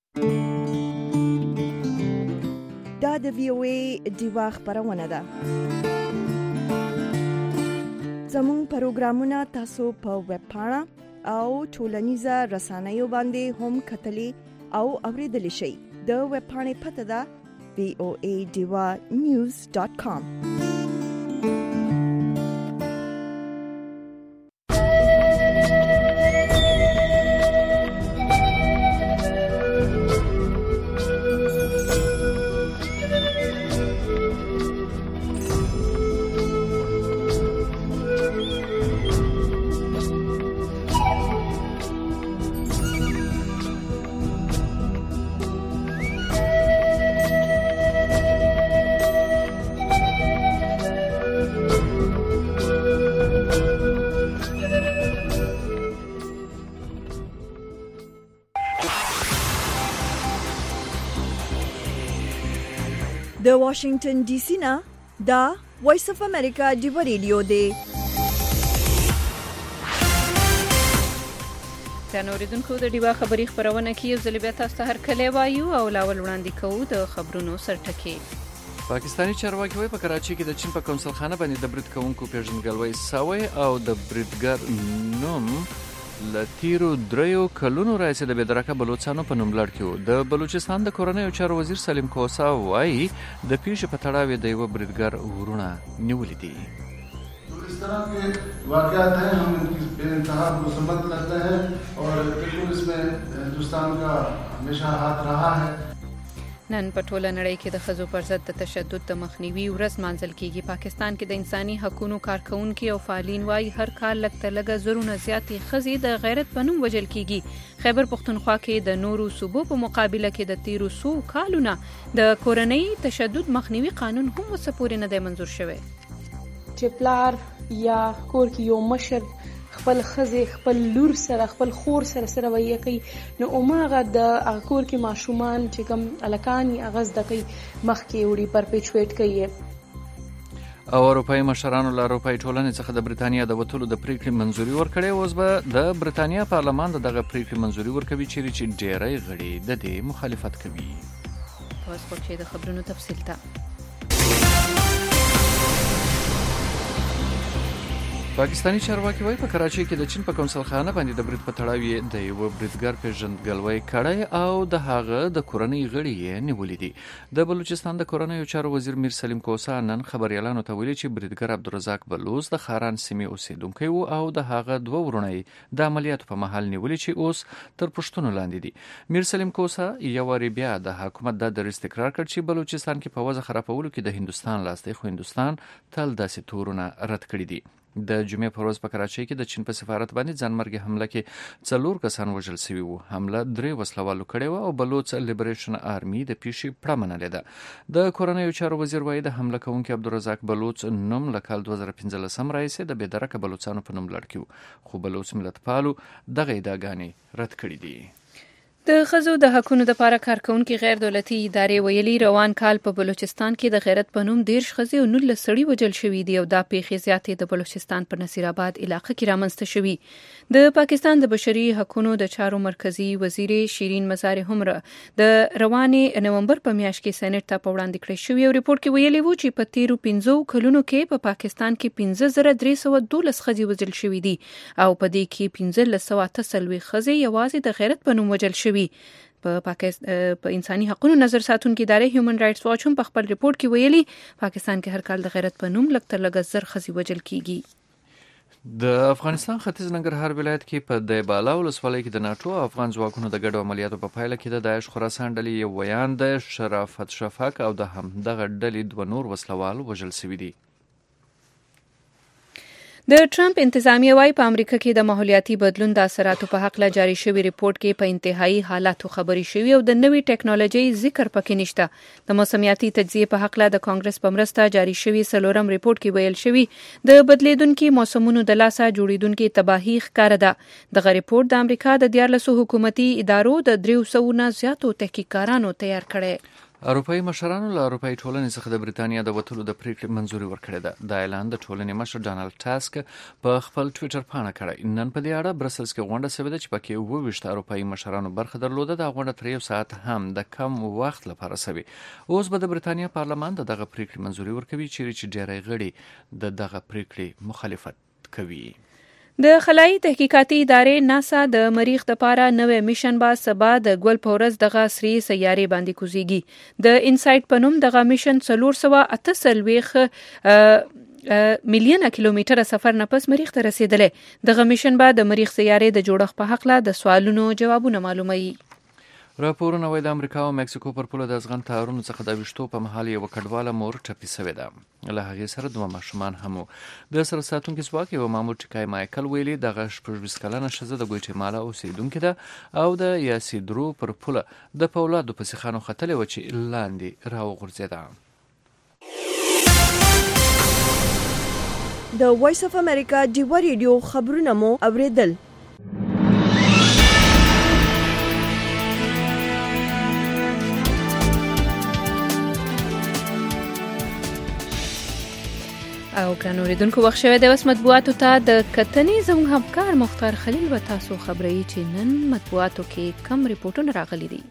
دا د وی او ای ډیوا خبرونه ده. زموږ پروګرامونه تاسو په ویب پاڼه او ټولنیزه رسانیو باندې هم کتلې او اوریدلی شئ. د ویب پاڼې پته ده وی او ای ډیوا نیوز ډاټ کام. د واشنگټن ډي سي نه دا وایس اف امریکا ډیو ریډیو دی. ځان اوریدونکو د ډیوا خبری خبرونه کې یو ځل بیا تاسو ته هر کله وایو او لاول وړاندې کوو د خبرونو سرټکی. پاکستانی چارواکي وايي په کراچۍ کې د چین په کنسولخانه باندې د برید کوونکو پیژندګلوي سوی او د بریدګر نوم لتیرو دریو کلونو راځي د بېدرکه بلوچستانو په نوم لړ کې د بلوچستان د کورنیو چارو وزیر سلیم کوسا وايي د پیښې په تړاو د یو بریدګر ورونه نیولې دي. इस तरह के वाक़यात हैं, हम इनकी बेइंतहा मुसम्मत करते हैं और बिल्कुल इसमें हिंदुस्तान का हमेशा हाथ रहा है. نن په ټوله نړۍ کې د ښځو پر ضد د تشدد د مخنیوي ورځ مانځل کیږي. پاکستان کې د انساني حقوقو کارکونکو او فعالین وايي هر کال لږ تر لږه زرونه زیاتې ښځې د غیرت په نوم وژل کیږي. خیبر پښتونخوا کې د نورو صوبو په مقابله کې د تیرو سو کالونه د کورنۍ تشدد مخنیوي قانون هم وسه پورې نه دی منظور شوی. چې پلار یا کور کې یو مشر خپل خزه خپل لور سره خپل خور سره سره وایي کوي نو اوماغه د هغه کور کې ماشومان چې کوم الکانی اغاز د کوي مخ کې وړي پرپیچويټ کوي. او اروپאי مشرانو له اروپאי ټولنې څخه د بریتانیا د وټولو د پریکړې منځوري ورکړې. اوس به د بریتانیا پارلمان دغه پریکړې منځوري ورکوي چې ډېری غړي د دې مخالفت کوي. اوس په کې د خبرونو تفصیل ته پاکستانی چارواکي وايي په کراچۍ کې د چین په کنسولخانه باندې د برید په تړاو د یو بریدګر پیژندګلوي کړی او د هغه د کورنۍ غړي یې نیولې دي. د بلوچستان د کورنیو چارو وزیر میر سلیم کوسا نن خبريالانو ته ویلي چې بریدګر عبدالرزاق بلوچ د خاران سیمې اوسیدونکی وو او د هغه دوه ورونه د عملیاتو په محل نیولې چې اوس تر پښتون لاندې دي. میر سلیم کوسا یو وری بیا د حکومت د استقرار کړ چې بلوچستان کې په وضع خرابولو کې د هندستان لاس دی، خو هندستان تل داسې تورونه رد کړی دي. د جمعې په ورځ په کراچۍ کې د چین په سفارت باندې ځانمرګي حمله کې څلور کسان وژل شوي وو. حمله درې وسلوالو کړې وه او بلوچ لیبریشن آرمي د پیښې پړه منلې ده. د کورنیو چارو وزیر وايي د حمله کوونکي عبدالرزاق بلوچ نوم له کال دوه زره پنځلسم راهیسې د بېدرکه بلوچستانو په نوم لړ کړي، خو بلوچ ملتپالو دغه ادعاګانې رد کړې دي. د ښځو د حقوقو لپاره کارکونکو غیر دولتي ادارې ویلي روان کال په بلوچستان کې د غیرت په نوم دیرش ښځې او نولس سړي وژل شوي دي او دا پیښې زیاتې د بلوچستان په نصیر آباد علاقه کې رامنځته شوي. د پاکستان د بشري حقوقو د چارو مرکزی وزیر شیرین مزار هم د روانې نومبر په میاشت کې سېنات ته په وړاندې کړی شوی او ریپورت کې ویلي وو چې په تیرو پنځو کلونو کې په پاکستان کې پنځه زره درې سوه دولس ښځې وژل شوي دي او په دې کې پنځلس سوه اته څلوېښت ښځې یوازې د غیرت په نوم وژل شوي. په پاکستان په انساني حقوقو نظر ساتونکو ادارې هیومن رائټس واچ هم په خپل ریپورت کې ویلي پاکستان کې هر کال د غیرت په نوم لږ تر لږه زر ښځې وژل کیږي. د افغانستان ختیځ ننګرهار ولایت کې په دیبالا ولسوالۍ کې د ناټو او افغان ځواکونو د ګډو عملیاتو په پایله کې د داعش خراسان ډلې یو ویان د شرافت شفق او د همدغه ډلې دوه نور وسلوال وژل شوي دي. د ټرمپ انتظامیه وايي په امریکا کې د ماحولیاتي بدلون د اثراتو په حق لا جاری شوی ریپورت کې په انتهایی حالاتو خبري شوی او د نوې ټیکنالوژي ذکر پکې نشته. د موسمیاتي تجزیه په حق لا د کانګرس په مرسته جاری شوی څلورم ریپورت کې ویل شوی د بدلیدونکو موسمونو د لاسه جوړیدونکو تباہي ښکار ده. دغه ریپورت د امریکا د دیارلسو حکومتي ادارو د دریو سوو نه زیاتو تحقیقکارانو تیار کړی. اروپאי مشرانو له اروپאי ټولنې څخه د بریتانیا د وټولو د پریکړې منځوري ورکړې ده. دا اعلان د ټولنې مشر ډانلډ ټاسک په خپل ټوئیټر پاڼه کړی. نن په دې اړه برسلز کې غونډه شوې ده چې پکې اووه ویشت اروپאי مشرانو برخه درلوده. دا غونډه تر یو ساعت هم د کم وخت لپاره شوې. اوس به د بریتانیا پارلمان دغه پریکړې منځوري ورکوي چې ډېری غړي د دغه پریکړې مخالفت کوي. د خلایي تحقیقاتي ادارې ناسا د مریخ لپاره نوې میشن با سبا د ګل په ورځ دغه سری سیارې باندې کوزيږي. د انسایټ په نوم دغه میشن څلور سوه اته څلوېښت میلیونه کیلومتره سفر نه پس مریخ ته رسیدلې. دغه میشن به د مریخ سیارې د جوړښت په هکله د سوالونو جوابونه معلوموي. راپورونه وایي د امریکا او مکسیکو پر پوله د ازغن تارونو څخه د ویشتو په مهال یوه کډواله مور ټپي سوې ده. له هغې سره دوه ماشومان هم وو. د سره ساتونکي ځواک یوه مامور ټیکای مایکل ویلي دغه شپږ ویشت کلنه ښځه د ګویټیمالا اوسېدونکې ده او د یاسیدرو پر پوله د پولادو په سیخانو ختلې وه چې لاندې راوغورځېده. د وایس اف امریکا ډیوا ریډیو خبرونه مو اوریدل. او ګران اوریدونکو وخت شوی د اوس مطبوعاتو ته د کتنې زموږ همکار مختار خلیل به تاسو خبروي چې نن مطبوعاتو کې کم ریپورټونه راغلي دي.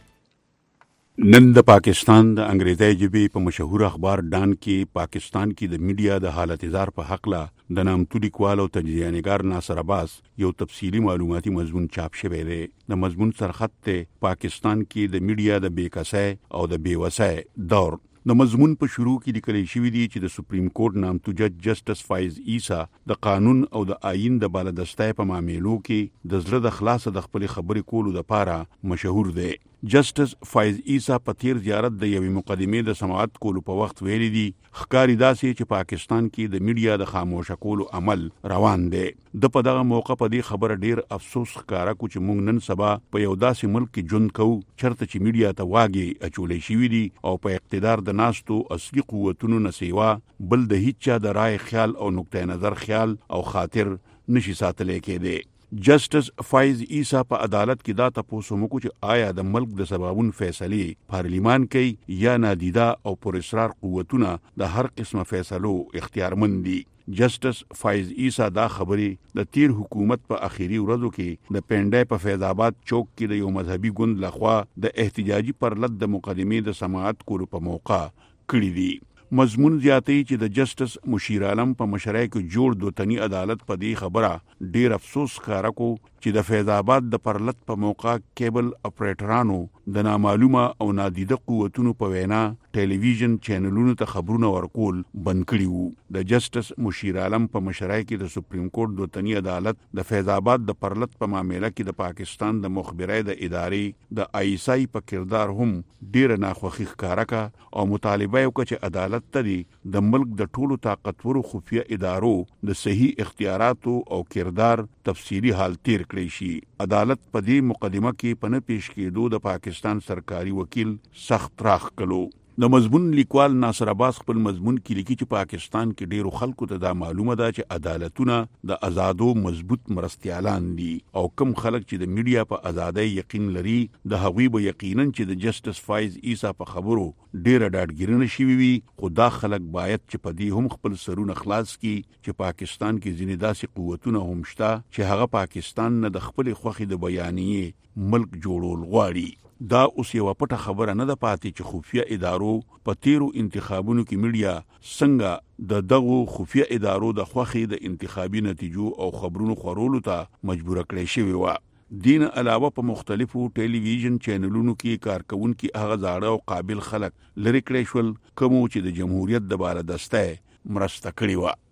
نن د پاکستان د انګریزي ژبې په مشهور اخبار ډان کې پاکستان کې د میډیا د حالت زار په حق لا د نامتو لیکوال او تجزیه نگار ناصر عباس یو تفصیلی معلوماتي مضمون چاپ شوی دی. د مضمون سرخط ته پاکستان کې د میډیا د بیکسۍ او د بیوسۍ دور. د مضمون په شروع کې لیکل شوی دی چې د سپریم کورټ نامتو جج جسټس فایز عیسی د قانون او د آئین د بالادستۍ په معاملو کې د زړه د خلاصه د خپل خبرې کولو لپاره مشهور دی. جسټس فایز عیسی په تیر زیارت د یوې مقدمې د سماعت کولو په وخت ویلي دي ښکاري داسې چې پاکستان کې د میډیا د خاموشه کولو عمل روان دی. د په دغه موقع په دې خبره ډیر افسوس ښکاره کو چې موږ نن سبا په یو داسې ملک کې ژوند کوو چرته چې میډیا ته واګې اچولې شوي دي او په اقتدار د ناستو اصلي قوتونو نه سیوا بل د هیڅ چا د رای خیال او نقطه نظر خیال او خاطر نشي ساتلی کېدی. جسټس فایز عیسی په عدالت کې دا تپوسو مکو چې آیا د ملک د سبابون فیصلې پارلیمان کوي یا نادیده او پر اصرار قوتونه د هر قسمه فیصلو اختیارمند دي. جسټس فایز عیسی دا خبرې د تیر حکومت په اخیری ورځو کې د پنډای په فیض آباد چوک کې د یو مذهبي ګوند لخوا د احتجاجي پرلط د مقدمې د سماعت کولو په موقع کړی دي. مضمون زیاتی چې د جسټس مشیر عالم په مشرۍ کې جوړ دوتنی عدالت په دې خبره ډیر افسوس ښکاره کو چې د فیض آباد د پرلط په موقع کیبل اپریټرانو د نامعلومه او نادیده قوتونو په وینا ټلویزیون چینلونو ته خبرونه ورکول بند کړي وو. د جسټس مشیر عالم په مشرۍ کې د سپریم کورټ دوتنی عدالت د فیض آباد د پرلط په معاملې کې د پاکستان د مخبرۍ د ادارې د آیسای په کردار هم ډیر ناخوښي ښکاره کا او مطالبه وکړه چې عدالت تدي د ملک د ټولو طاقتورو خفیه ادارو د صحیح اختیاراتو او کردار تفصیلی حال تیر کړی شي. عدالت په دې مقدمه کې پنه پیش کېدو د پاکستان سرکاري وکیل سخت راخ کړو. د مضمون لیکوال ناصر عباس خپل مضمون کې لیکي چې پاکستان کې ډیرو خلکو ته دا معلومه ده چې عدالتونه د آزادو مضبوط مرستیالان دي او کم خلک چې د میډیا په ازادۍ یقین لري د هغوی به یقینا چې د جسټس فایز عیسی په خبرو ډیره ډاډګیرنه شوي وي خو دا خلک باید چې په دې هم خپل سرونه خلاص کړي چې پاکستان کې ځینې داسې قوتونه هم شته چې هغه پاکستان نه د خپل خوښې د بیانیې ملک جوړول غواړي. دا اوس یو پټه خبره نه ده پاتې چې خفیه ادارو په تیرو انتخابونو کې میډیا څنګه د دغو خفیه ادارو د خوښې د انتخابي نتیجو او خبرونو خورولو ته مجبور کړی شوی و. دین علاوه په مختلفو ټلویزیون چینلونو کې کارکونکي هغه زاړه او قابل خلک لری کړی شول کوم چې د جمهوریت د بالادستۍ مرسته کړې و.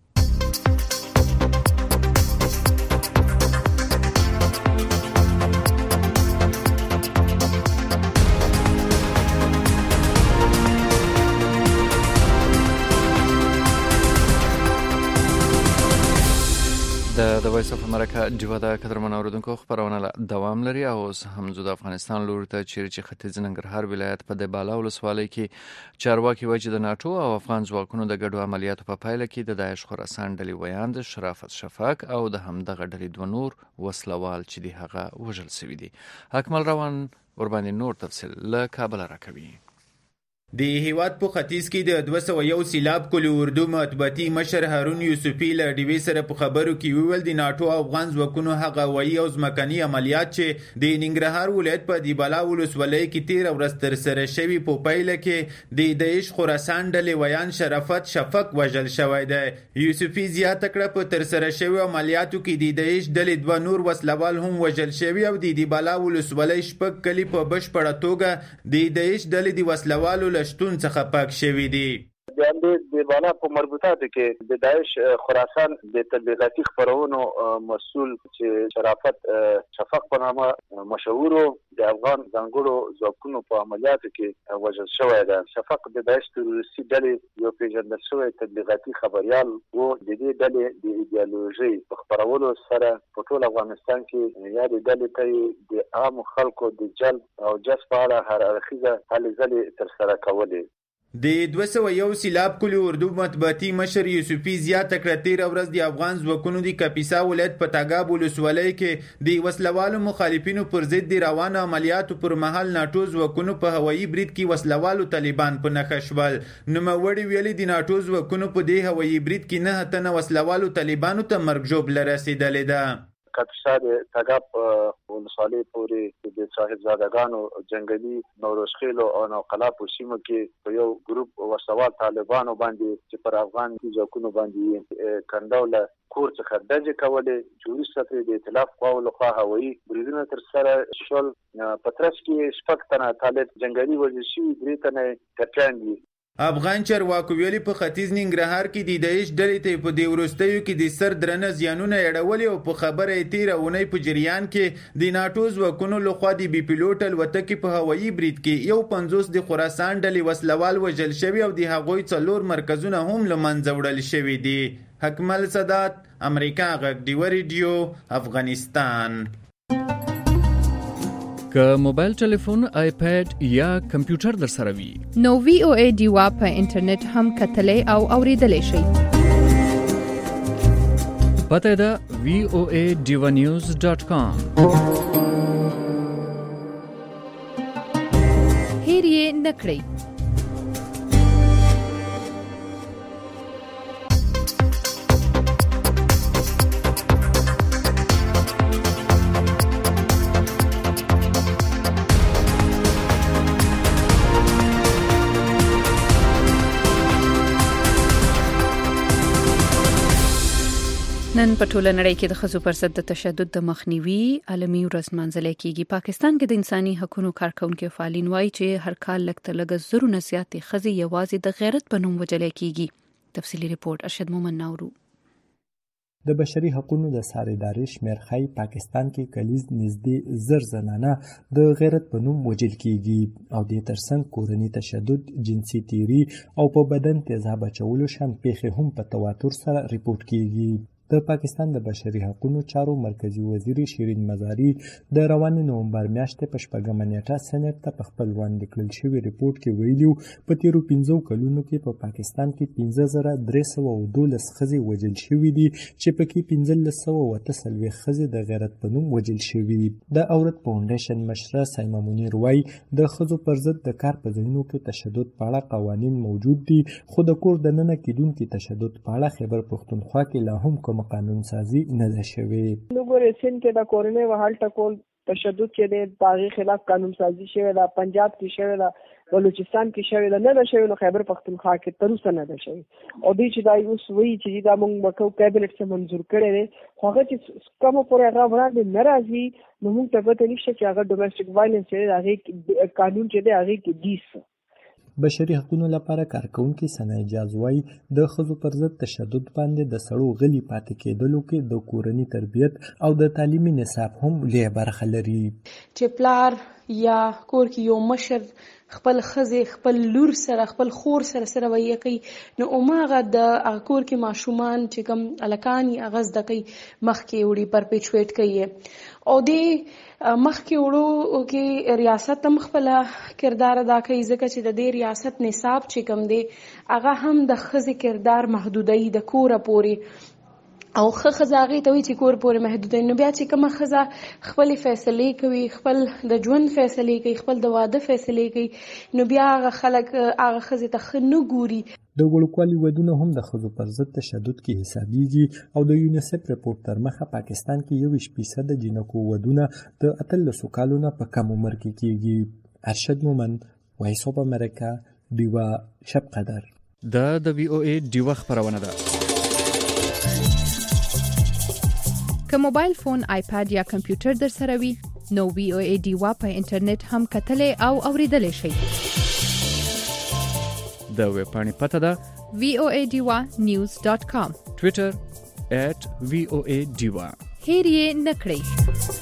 د وایس اف امریکا ډیوا د قدرمن اوریدونکو خبرونه دوام لري او هم زو د افغانستان لور ته چیرې چې ختیځ ننګرهار ولایت په د بالا ولسوالۍ کې چارواکي وایي چې د ناتو او افغان ځواکونو د ګډو عملیاتو په پایله کې د داعش خراسان ډلې ویاند شرافت شفاق او د همدغه ډلې دوه نور وسلوال چې دی هغه وژل شوي دي. اکمل روان ور باندې نور تفصیل له کابل راکوي. د هیواد په ختیځ کې د دوه سوه یو سیلاب کلو اردو مطبوعاتي مشر هارون یوسفي له ډیوې سره په خبرو کې وویل د ناټو او افغان ځواکونو هغه هوایي او ځمکني عملیات چې د ننګرهار ولایت په دیبالا ولسوالۍ کې تېره ورځ ترسره شوي په پیله کې د داعش خراسان ډلې ویان شرافت شفق وژل شوی دی. یوسفي زیاته کړه په ترسره شویو عملیاتو کې د داعش ډلې دوه نور وسلوال هم وژل شوي او د دیبالا ولسوالۍ شپږ کلي په بشپړه توګه د داعش ډلې د وسلوالو شتون څخه پاک شوی دی. د دیبالا په مربوطاتو کې د داعش خراسان د تبلیغاتي خپرونو مسؤل چې شرافت شفق په نامه مشهور د افغان ځانګړو ځواکونو په عملیاتو کې وژل شوی دی. شفق د داعش تروریستي ډلې یو پیژندل شوی تبلیغاتي خبریال و. د دې ډلې د ایدیالوژي په خپرولو سره په ټول افغانستان کې یا د ډلې ته د عام خلکو د جلب او جذب په اړه هر اړخیزه هلې ځلې ترسره کولې. د دوه سوه یو سیلاب کلو اردو مطبوعاتي مشر یوسفي زیاته کړه تېره ورځ د افغان ځواکونو د کاپیسا ولایت په تګاب ولسوالۍ کې د وسلوالو مخالفینو پر ضد د روانو عملیاتو پر مهال ناټو ځواکونو په هوایي برید کې وسلوالو طالبان په نښه شول. نوموړي ویلي د ناټو ځواکونو په دې هوایي برید کې نه تنه وسلوالو طالبانو ته مرګ ژوبله رسېدلې ده. کاپیسا د تګاب ولسوالۍ پورې د صاحبزادګانو جنگلي نوروزخیلو او نوقلا په سیمو کې په یو ګروپ وسوال طالبانو باندې چې پر افغان ځواکونو باندې کنډوله کور څخه ډزې کولې چې وروسته د ائتلاف قواو لخوا هوایي بریدونه ترسره شول. په ترڅ کې شپږ تنه طالب جنګلي وژل شوي، درې تنه ټپیان دي. افغان چارواکو ویلي په ختیځ ننګرهار کې د داعش ډلې ته په دې وروستیو کې د سر درنه زیانونه اړولي او په خبره یې تېره اونۍ په جریان کې د ناټو ځواکونو لخوا د بي پیلوټ الوتکې په هوایي برید کې یو پنځوس د خراسان ډلې وسلوال وژل شوي او د هغوی څلور مرکزونه هم له منځه وړل شوي دي. حکمل سادات، امریکا غږ ډیوه ریډیو، افغانستان. که موبایل ټلیفون، آیپیډ یا کمپیوټر در سره وي نو وی او ای ډیوا په انټرنیټ هم کتلی او اوریدلی شئ. پته ده وی او ای ډیوا نیوز ډاټ کام. هیر یې نه کړئ. نن په ټوله نړۍ کې د ښځو پر ضد د تشدد د مخنیوي عالمي ورځ نمانځل کیږي. پاکستان کې د انساني حقوقو کارکونکو فعالین وایي چې هر کال لږ تر لږه زرونه زیاتې ښځې یوازې د غیرت په نوم وژل کیږي. تفصیلي ریپورت ارشد مومن ناورو. د بشري حقوقو د سازماناري شمیر ښایي پاکستان کې کلیز نږدې زر زنانه د غیرت په نوم وژل کیږي او د ترڅنګ کورني تشدد، جنسي تیری او په بدن تیزاب اچولو شان پیښې هم په تواتر سره ریپورت کیږي. د پاکستان د بشري حقوقو چارو مرکزی وزیر شیرین مزاری د روانې نومبر میاشتې په شپږمه نیټه سېنات ته په خپل وړاندې کړل شوي ریپورت کې ویلي په تیرو پنځو کلونو کې په پاکستان کې پنځه زره درې سوه او دولس ښځې وژل شوي دي چې پکې پنځلس سوه او اته څلوېښت ښځې د غیرت په نوم وژل شوي. د عورت فاونډیشن مشره سایمه منیر وایي د ښځو پر ضد د کار په ځایونو کې تشدد په اړه قوانین موجود دي، خو د کور دننه کیدونکي تشدد په اړه خیبر پښتونخوا کې لا هم کوم قانون سازي نه ده شوې. نو ګورې سند کې د کورنۍ وهل ټکول تشدد چې د باغی خلاف قانون سازي شوی ده، پنجاب کې شوی ده، بلوچستان کې شوی ده، نه ده شوی. نو خیبر پښتونخوا کې تر اوسه نه ده شوی. او دوی چې دا اوس وایي چې دا موږ وکړو کابینټ څخه منظور کړی دی، خو هغه چې کومه پورې هغه وړاندې نه راځي نو موږ ته پته نشته چې هغه ډومestic violence چې دی هغې قانون چې دی هغې کې دیس بشري حقوقو لپاره کارکونکي ثنا اجاز وایي د ښځو پر ضد تشدد باندې د سړو غلي پاتې کېدلو کې د کورني تربیت او د تعلیمي نصاب هم لویه برخه لري. چې پلار یا کور کې یو مشر خپل ښځې خپل لور سره خپل خور سره سره وایي کوي نو هماغه د هغه کور کې ماشومان چې کوم هلکان یې هغه زده کوي مخکې وړي پرپیچویټ کوي او د مخکې وړو کې ریاست هم خپله کردار ادا کوي ځکه چې د دې ریاست نصاب چې کوم دی هغه هم د ښځې کردار محدودوي د کوره پورې او خه خزاغي ته وی چې کور پورې محدود نو بیا چې کومه خزا خپل فیصله کوي خپل د ژوند فیصله کوي خپل د واده فیصله کوي نو بیا هغه خلک هغه خزه ته خنو ګوري د وړوکوالي ودونه هم د ښځو پر ضد تشدد کې حسابیږي او د یونیسف رپورټ تر مخه پاکستان کې یو ویشت فیصد جنکو ودونه د اتلسو کالونو په کم عمر کې کیږي. ارشد مومند، وایس اف امریکا، ډیوا شب قدر. دا د وی او ای ډیوا خبرونه ده. که موبایل فون، آیپاد یا کمپیوټر در سره وي نو وی او ای ډیوا په انټرنیټ هم کتلې او اوریدلې شئ. د ویب پاڼې پته ده وی او ای ډیوا نیوز ډاٹ کام، ټویټر ایٹ وی او ای ډیوا. هیر یې نه کړئ.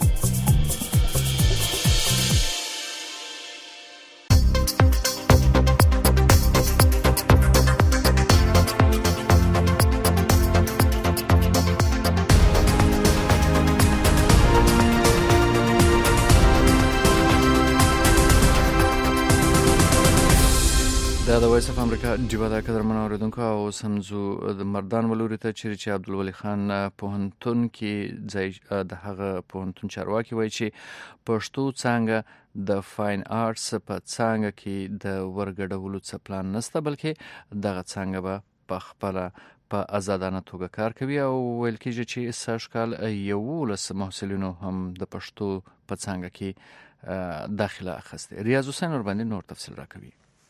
دا د وایس اف امریکا ډیوا د قدرمن اوریدونکو او سمزو د مردان ولوري ته چې عبدالولي خان پوهنتون کې ځای د هغه پوهنتون چارواکي وایي چې پښتو څنګه د فاین آرټس په څنګه کې د ورګډولو څه پلان نشته بلکې دغه څنګه به په خپل په آزادانه توګه کار کوي او ویل کېږي چې سږ کال یولس محصلینو هم د پښتو په څنګه کې داخله اخیسته. ریاض حسین ورباندې نور تفصیل راکوي.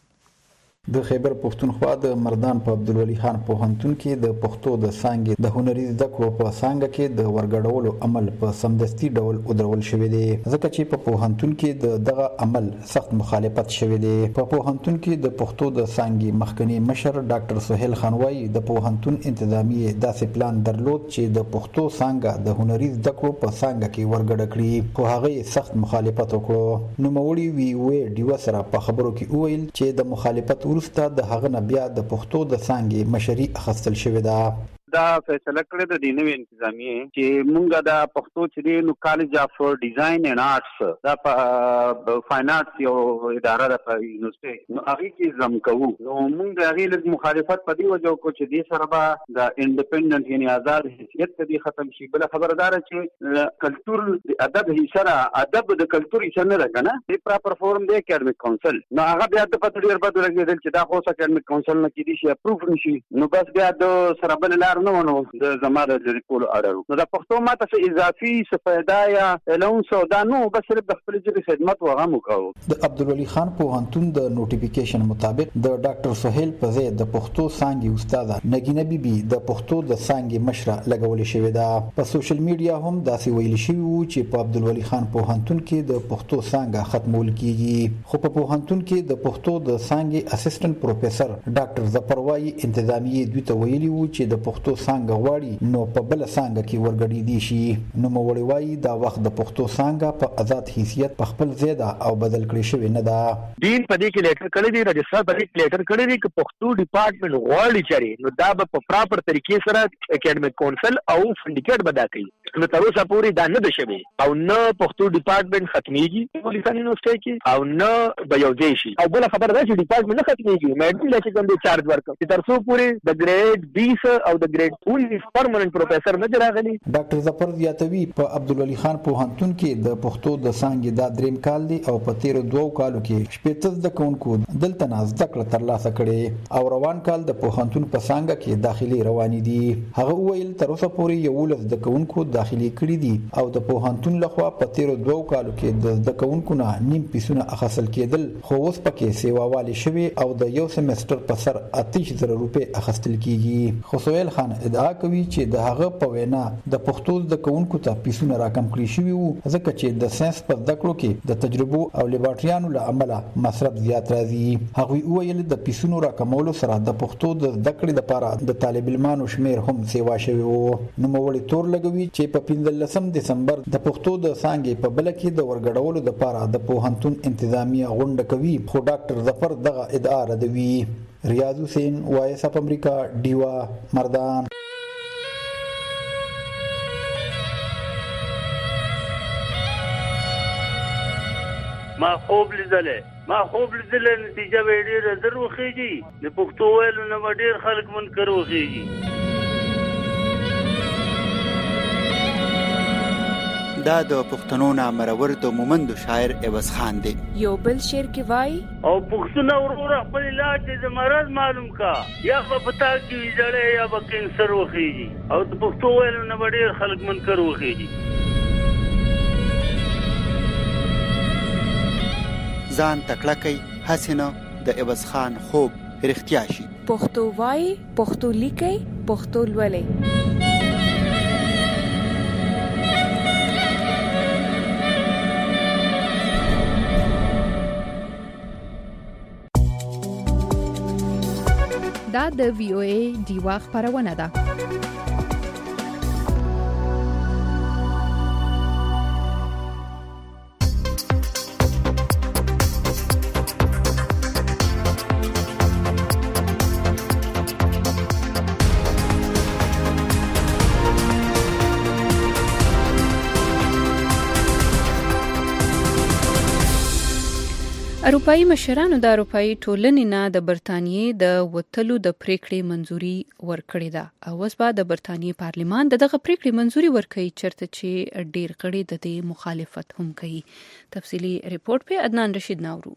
د خیبر پښتونخوا د مردان په عبدالولي خان پوهنتون کې د پښتو د څانګې د هنري زده کړو په څانګه کې د ورګډولو عمل په سمدستي ډول ودرول شوی دی ځکه چې په پوهنتون کې د دغه عمل سخت مخالفت شوی دی. په پوهنتون کې د پښتو د څانګې مخکنی مشر ډاکټر سهیل خان وايي د پوهنتون انتظامیه داسې پلان درلود چې د پښتو څانګه د هنري زده کړو په څانګه کې ورګډ کړي خو هغه سخت مخالفت وکړو. نو موري وی وې ډیو سره په خبرو کې وویل چې د مخالفت ورسته د هغه نه بیا د پښتو د څانګې مشري اخیستل شوې ده. دا فیصله کړې د دینوي انتظامیه چې مونږه د پښتو چې دی نو کالج اف ډیزاین اینڈ آرټس دا په فاین آرټس یو اداره ده په یونیورسيټي نو هغه کې زم کوو نو مونږ د هغه له مخالفت په دی وجه کو چې دې سره به د انډیپندنت یعنی آزاد حیثیت ته ختم شي. بل خبردار چې کلچر ادب هیڅ ادب د کلچر هیڅ نه راکنه دی پراپر فورم دی اکیډمیک کونسل نو هغه بیا د پته ډیر بد لګیدل چې دا خو اکیډمیک کونسل نه کیدي شي اپروف نشي نو بس بیا د سره بل لار نه ونه د زماده د ریکولو اړه نو د پښتو ماته څه اضافي څه فائدہ یا لون سودا نو بس صرف د خپل ژبې خدمت وغه مو کوو. د عبدالولي خان پوهنتون د نوټیفیکیشن مطابق د ډاکټر سهیل په ځای د پښتو څانګې استاد نګینه بیبي د پښتو د څانګې مشره لګولې شوې ده. په سوشل میډیا هم داسې ویل شوی وو چې په عبدالولي خان پوهنتون کې د پښتو څانګه ختمول کیږي خو په پوهنتون کې د پښتو د څانګې اسسټنټ پروفیسور ډاکټر ظفر وايي انتظامیه دوی ته ویلي وو چې د پښتو څانګه غواړي نو په بل څانګه کې ورګډې دي شي نو موري وايي دا وخت د پښتو څانګه په آزاد حیثیت په خپل ځای او بدل کړی شوی نه ده. دین په دې کې لیټر کړی دی رجستر په دې کې لیټر کړی دی چې پښتو ډپارټمنټ غواړي چاري نو دا په پراپر طریقې سره اکیډمیک کونسل او سندیکیټ بدا کوي نو تر اوسه پورې دا نه ده شوی او نه پښتو ډپارټمنټ ختميږي په لسان یونیورسيټي کې او نه به یو ځای شي او بل خبر ده چې ډپارټمنټ نه ختميږي مېډیکل چې کوم د چارج ورک چې تر څو پورې د ګریډ بیس او د ګریډ پرمننت پروفیسور نه راغلی. ډاکټر ظفر زیاتوي په عبدالولي خان پوهنتون کې د پښتو د څانګې د دریم کال دی او په تیر دوو کالو کې شپږ زده کوونکو دلته نه زده کړه ترلاسه کړې او روان کال د پوهنتون په څانګه کې داخلي روانې دي. هغه ویل تر اوسه پورې یو زده کوونکو داخلي کړي دي او د پوهنتون لخوا په تیر دوو کالو کې د زده کوونکو نه نیم پیسونه اخیستل کېدل خو اوس پکې سیواوالي شوی او د یو سمستر په سر اتیش زره روپۍ اخیستل کیږي. خو سهیل خان ادعا کوي چې د هغه په وینا د پښتو د کوونکو ته پیسونه راکم کړی شوی وو ځکه چې د ساينس په زده کړو کې د تجربو او لیبارټریانو له امله مصرف زیات راځي. هغه ویل د پیسونو راکمولو سره د پښتو د زده کړې لپاره د طالب علمانو شمیر هم سیوا شوی وو. نو موري تور لګوي چې په پنځلسم دسمبر د پښتو د څانګې په بل کې د ورګډولو لپاره د پوهنتون انتظامیه غونډه کوي خو ډاکټر ظفر دغه ادعا ردوي. ریاض حسین وایس اف امریکا ډیوا مردان. ما خوب لیدلې ما خوب لیدلې نتیجه به ډېره در وخیږي د پښتو ویلو نه ډېر خلک منکر وخیږي. دا د پښتنو نامرور د مومندو شاعر عوض خان دی. یو بل شعر کې وای او پښتون وروره خپل علاج د مرض معلوم کا یا په پتا کې ویځړې یا په کینسر وخیږي او د پښتو ویل نه ډېر خلک منکر وخیږي. ځان تکړه کوي حسنه د عوض خان خوب رښتیا شي. پښتو وای پښتو لیکي پښتو لولي. دا د وی او ای دیوا خبرونه ده. اروپایي مشرانو د اروپایي ټولنې نه د برتانیې د وتلو د پریکړې منځوري ورکړې ده او اوس به د برتانیې پارلمان دغه پریکړې منځوري ورکړي چرته چې ډیر غړي د دې مخالفت هم کوي. تفصیلی ریپورت په عدنان رشید ناورو.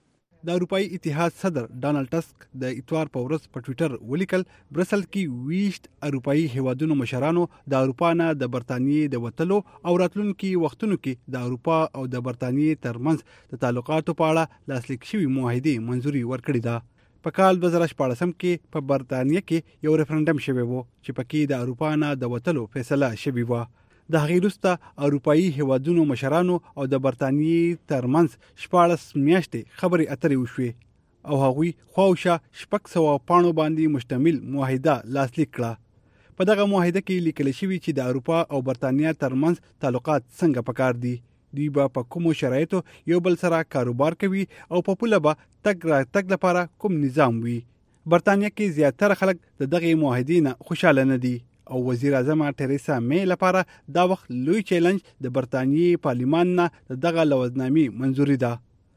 د اروپאי اتحاد صدر ډانلډ ټسک د اتوار په ورځ په ټوئیټر ولیکل برسل کې ویشت اروپאי هیوادونو مشرانو د اروپا نه د برتانیې د وتلو او راتلونکي وختونو کې د اروپا او د برتانیې ترمنځ د تعلقاتو په اړه لاسلیک شوی معاهده منځوري ورکړې ده. په کال دوه زره شپاړس کې په برتانیې کې یو ریفرندم شوی وو چې پکې د اروپا نه د وتلو فیصله شوی و. د هغې وروسته اروپایي هیوادونو مشرانو او د برتانیې ترمنځ شپاړس میاشتې خبرې اترې وشوې او هغوی خواوشا شپږ سوه پاڼو باندې مشتمل معاهده لاسلیک کړه. په دغه معاهده کې لیکل شوي چې د اروپا او برتانیې ترمنځ تعلقات څنګه پکار دي. دوی به په کومو شرایطو یو بل سره کاروبار کوي او په پوله به تګ راتګ لپاره کوم نظام وي. برتانیې کې زیاتره خلک د دغه معاهدې نه خوشاله نه دي او وزیر اعظم ټریسا می لپاره دا وخت لوی چیلنج د برتانیې پارلیمان نه دغه لوزنامې منځوري ده.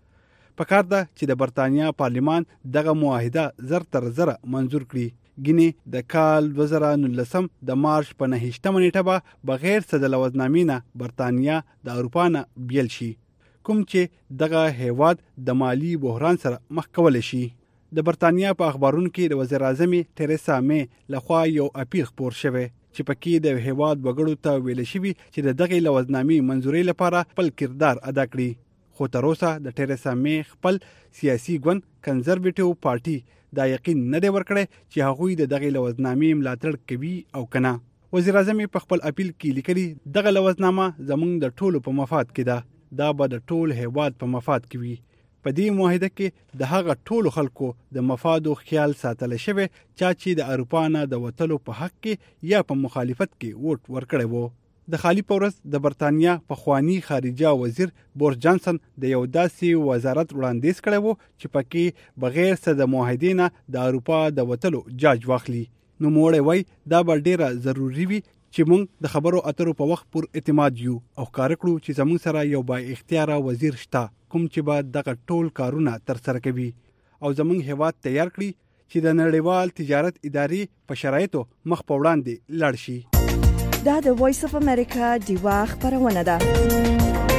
پکار ده چې د برتانیې پارلیمان دغه معاهده زر تر زر منځور کړي. ګینه د کال دوه زره نولس د مارچ په نهشتمه نیټه به بغیر څه د لوزنامې نه برتانیې د اروپا نه بیل شي کوم چې دغه هیواد د مالی بحران سره مخ کول شي. د برتانیې په اخبارونو کې د وزیر اعظم ټریسا می لخوا یو اپیل خپور شوی چې پکې د هیواد وګړو ته ویل شوی چې د دغه لوزنامې منځوري لپاره خپل کردار ادا کړي. خو تر اوسه د ټریسا می خپل سیاسي ګوند کنزرویټیو پارټي دا یقین نه دی ورکړی چې هغوی د دغه لوزنامې ملاتړ کوي او کنه. وزیر اعظم په خپل اپیل کې لیکلي دغه لوزنامه زموږ د ټولو په مفاد کې ده. دا به د ټول هیواد په مفاد کې وي. په دې معاهده کې د هغه ټولو خلکو د مفادو خیال ساتل شوی چا چې د اروپا نه د وتلو په حق کې یا په مخالفت کې ووټ ورکړی وو. د خالی پورس د برتانیې پخوانی خارجه وزیر بورس جانسن د یو داسې وزارت وړاندیز کړی وو چې پکې بغیر څه د معاهدې نه د اروپا د وتلو جاج واخلي. نو موړی وای دا به ډیره ضروری وي چې موږ د خبرو اترو په وخت پر اعتماد یو او کار کړو چې زموږ سره یو با اختیار وزیر شته کوم چې به دغه ټول کارونه تر سره کوي او زموږ هیواد تیار کړي چې د نړیوال تجارت ادارې په شرایطو مخ په وړاندې لاړ شي. دا د وایس اف امریکا دیوا خبرونه ده.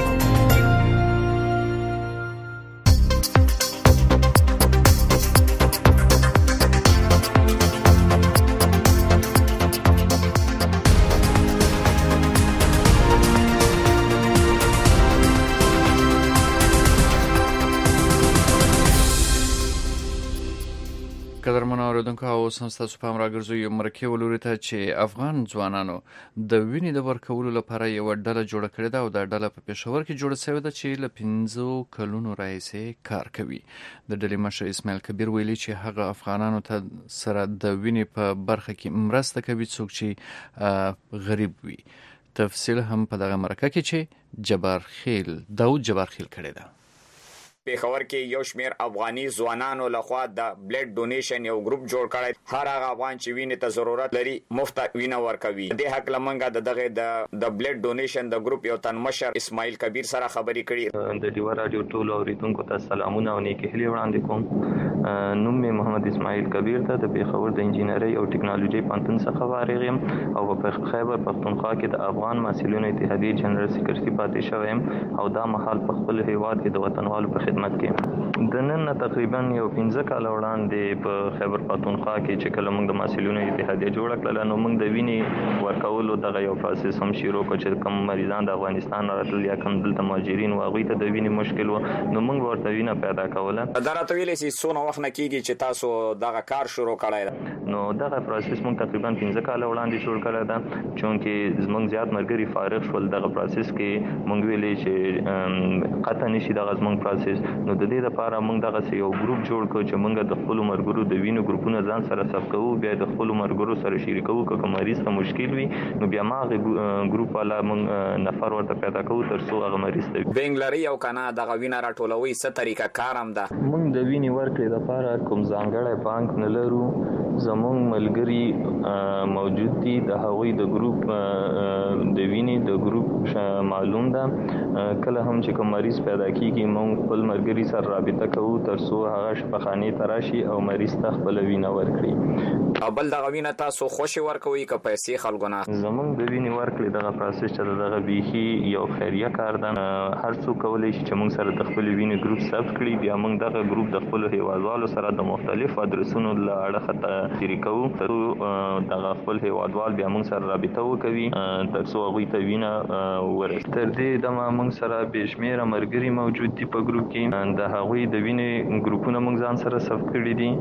قدرمنو اوریدونکو او سمستاسو پام راګرځو مرکه ولوري ته چې افغان ځوانانو د وینې د ورکولو لپاره یو ډله جوړه کړې ده او دا ډله په پېښور کې جوړه شوې ده چې له پنځو کلونو راهیسې کار کوي. د ډلې مشر اسماعیل کبیر ویلي چې هغه افغانانو ته سره د وینې په برخه کې مرسته کوي څوک چې غریب وي. تفصیل هم په دغه مرکه کې چې جبار خیل داود جبار خیل کړی ده. پیښور کې یو شمیر افغاني ځوانانو لخوا د بلډ ډونیشن یو ګروپ جوړ کړی. هر هغه افغان چې وینې ته ضرورت لري مفت وینه ورکوي. د حق لمنګه د دغه د بلډ ډونیشن د ګروپ یو تن مشر اسماعیل کبیر سره خبرې کړي. د ډیوا رادیو ټول اوریدونکو ته سلامونه او نیکی هیلې وړاندې کوم. نوم مې محمد اسماعیل کبیر ته د پیښور د انجینرۍ او ټیکنالوژي پوهنتون څخه فارغ یم او په خیبر پښتونخوا کې د افغان محصلینو اتحادیې جنرال سکرټري پاتې شوی یم او دا مهال په خپل هیواد کې د وطنوالو په خدمت کې. د نن تقریبا یو پنځه کاله وړاندې په خیبر پښتونخوا کې چې کله موږ د محصلینو اتحادیه جوړه کړله نو موږ د وینې ورکولو دغه یو پروسس هم شروع کړ چې کوم مریضان د افغانستان راتلل یا کوم دلته مهاجرین و هغوی ته د وینې مشکل و نو موږ ورته وینه پیدا کوله. دا راته ویلی سي څونه وخت نه کېږي چې تاسو دغه کار شروع کړی ده؟ نو دغه پروسس موږ تقریبا پنځه کاله وړاندې شروع کړی ده چونکې زموږ زیات ملګري فارغ شول دغه پروسس کې موږ ویلې چې قطع نشي دغه زموږ پروسس نو د دې لپاره موږ دغه یو ګروپ جوړ کړ چې موږ د خپلو ملګرو د وینو ګروپونه ځان سره ثبت کوو بیا د خپلو ملګرو سره شریکوو که کوم مریض ته مشکل وي نو بیا ما هغه ګروپ والا موږ نفر ورته پیدا کوو تر څو هغه مریض ته بینګ لري او کنه دغه وینه راټولوي څه طریقه کار هم ده. موږ د وینې ورکړې لپاره کوم ځانګړی بانک نه لرو. زموږ ملګري موجود دي د هغوی د ګروپ د وینې د ګروپ معلوم ده. کله هم چې کوم مریض پیدا کیږي موږ خپل ملګري سره رابطه کوو تر څو هغه شفاخانې ته راشي او مریض ته خپله وینه ورکړي. او بل دغه وینه تاسو خوشې ورکوئ که پیسې خلکو نه؟ زموږ د وینې ورکړې دغه پروسس چې دغه بیخي یو خیریه کار ده. هر څوک کولی شي چې موږ سره د خپلې وینې ګروپ ثبت کړي بیا موږ دغه ګروپ د خپلو هیوادوالو سره د مختلفو ادرسونو له اړخه ته شریکوو تر څو دغه خپل هیوادوال بیا موږ سره رابطه وکوي تر څو هغوی ته وینه ورسي. تر دې دمه موږ سره بې شمېره ملګري موجود دي په ګروپ کې. د هغوی د وینې ګروپونه موږ ځان سره ثبت کړي دي.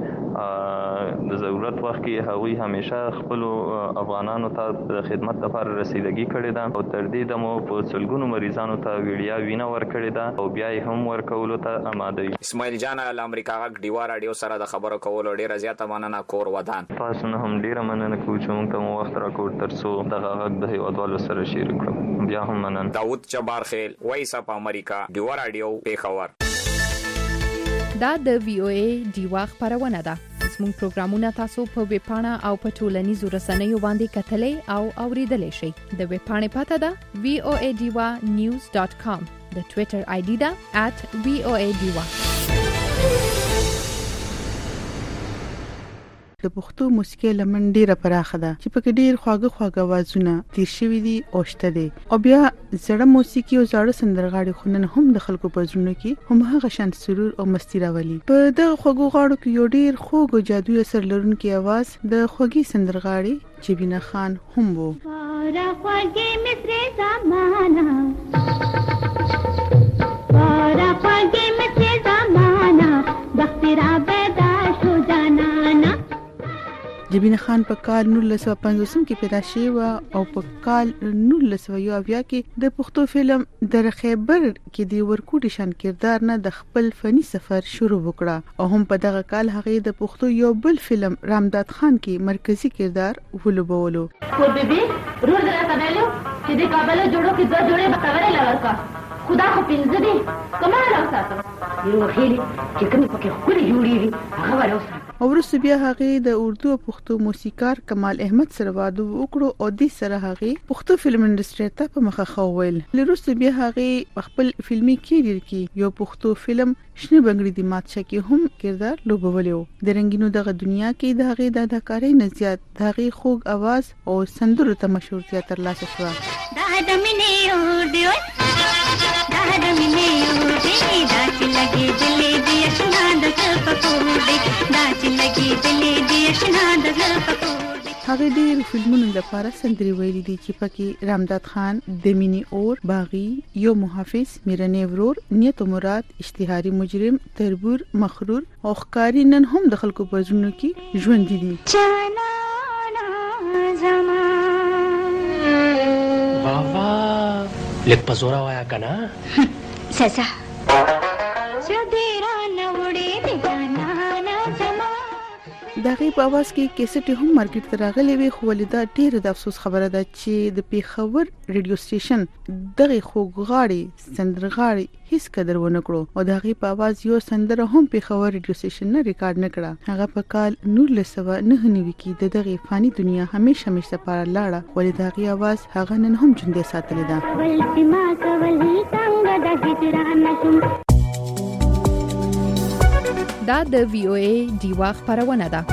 د ضرورت وخت کې هغوی همیشه خپلو افغانانو ته د خدمت لپاره رسیدګي کړې ده او تر دې دمو په سلګونو مریضانو ته وړیا وینه ورکړې ده او بیا یې هم ورکولو ته آماده وي. اسماعیل جان له امریکا غږ ډیوا راډیو سره د خبرو کولو ډیره زیاته مننه. کور ودان. تاسو نه هم ډیره مننه کوم چې موږ ته مو وخت راکړ تر څو دغه غږ د هیوادوالو سره شریک کړو. بیا هم مننه. داود جبار خیل وایس اپ امریکا ډیوا راډیو پیښور. دا د وی او ای ډیوا خبرونه ده. زموږ پروګرامونه تاسو په ویب پاڼه او په ټولنیزو رسنیو باندې کتلای او اوریدلای شئ. د ویب پاڼې پته ده وی او ای ډیوا نیوز ډاٹ کام. د ټوئیټر آی ډي ده ات وی او ای ډیوا. د پښتو موسیقي لمن ډیره پراخه ده چې پکې ډیر خواږه خواږه आवाजونه تیر شوي دي او شته دي او بیا زړه موسیقي او زړه سندرغاړي خونن هم د خلکو په زړونو کې هم هغه شان سرور او مستی راولي. په دغه خواږه غاړو کې یو ډیر خوږ او جادويي اثر لرونکي आवाज د خوږی سندرغاړي جبینه خان هم وو. را خوږی مصر زمانہ را خوږی مصر زمانہ بخترا پیدا شو جانانا. جبینه خان په کال نولس سوه پنځوس کې پیدا شوی او په کال نولس سوه یو اویا کې د پښتو فلم در خیبر کې د ورکوټي شان کردار نه د خپل فني سفر شروع وکړه او هم په دغه کال هغه د پښتو یو بل فلم رامداد خان کې مرکزی کردار ولوبولو. خو بیبي رور درته ویلو چې د کابل جوړو کې دوه جوړې بتاورې لورکا خدا خو پینځه دي کمال اوساته یو خېلي چې کوم پکې خوري جوړېږي هغه ورسره. او وروسته بیا هغه د اردو او پښتو موسیقار کمال احمد سره واده وکړو او د سره هغه پښتو فلم انډستری ته په مخه خوول. وروسته بیا هغه خپل فلمي کیریر کې یو پښتو فلم شنه بنگړي د ماتشه کې هم کردار لوبولیو. د رنگینو دغه دنیا کې د هغه د اداکارۍ نه زیات د هغه خوږ आवाज او سندرو ته مشهورتیا ترلاسه شوه. دا د مینې اور دی دا د مینې اور دی دا چې لګي دلې دی اشنا د پکوړې دا چې لګي دلې دی اشنا د پکوړې. هغه ډېر فلمونو لپاره سندري ویلي دي چې پکې رامداد خان، د مینې اور، باغی، یو محافظ، میرنې ورور، نیت و مراد، اشتهاري مجرم، تربور، مخرور او ښکاری نن هم د خلکو په ژوند کې ژوند دي. بابا لک پزورا وایا کنا سسا چدیرا نوړې دې جانا نا زما د هغې په اواز کې کیسټې هم مارکیټ ته راغلې وې، خو ولې دا ډېره د افسوس خبره ده چې د پېښور ریډیو سټیشن دغې خوږغاړې سندرغاړې هیڅ قدر ونه کړو او د هغې په اواز یو سندره هم پېښور ریډیو سټیشن نه ریکارډ نه کړه. هغه په کال نولس سوه نهه نوي کې د دغې فاني دنیا همیشه همیشه لپاره لاړه، ولې د هغې اواز هغه نن هم ژوندۍ ساتلې ده. دا د وی او ای ډیوا خبرونه ده.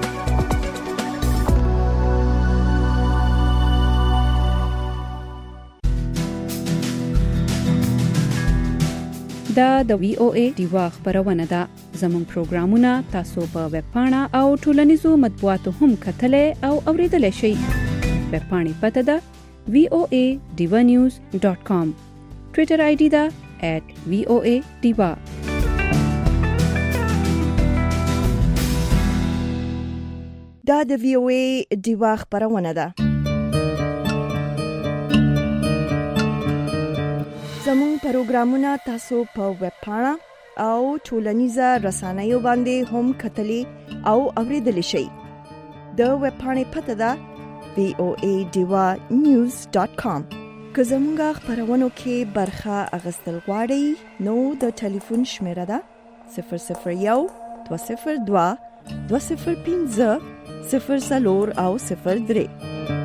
دا د وی او ای ډیوا خبرونه ده. زموږ پروګرامونه تاسو په ویب پاڼه او ټولنیزو مطبوعاتو هم کتلای او اوریدلای شئ. ویب پاڼې پته ده وی او ای ډیوا نیوز ډاټ کام. ټویټر آی ډي ده ایټ وی او ای ډیوا. دا د وی او ای ډیوا خبرونه ده. زموږ پروګرامونه تاسو په ویب پاڼه او ټولنیزه رسنیو باندې هم کتلی او اوریدلی شئ. د ویب پاڼې پته ده وی او ای ډیوا نیوز ډاټ کام. که زموږ خبرونو کې برخه اخیستل غواړئ نو د ټلیفون شمیره ده صفر صفر یو دوه صفر دوه دوه صفر پنځه صفر څلور او صفر درې.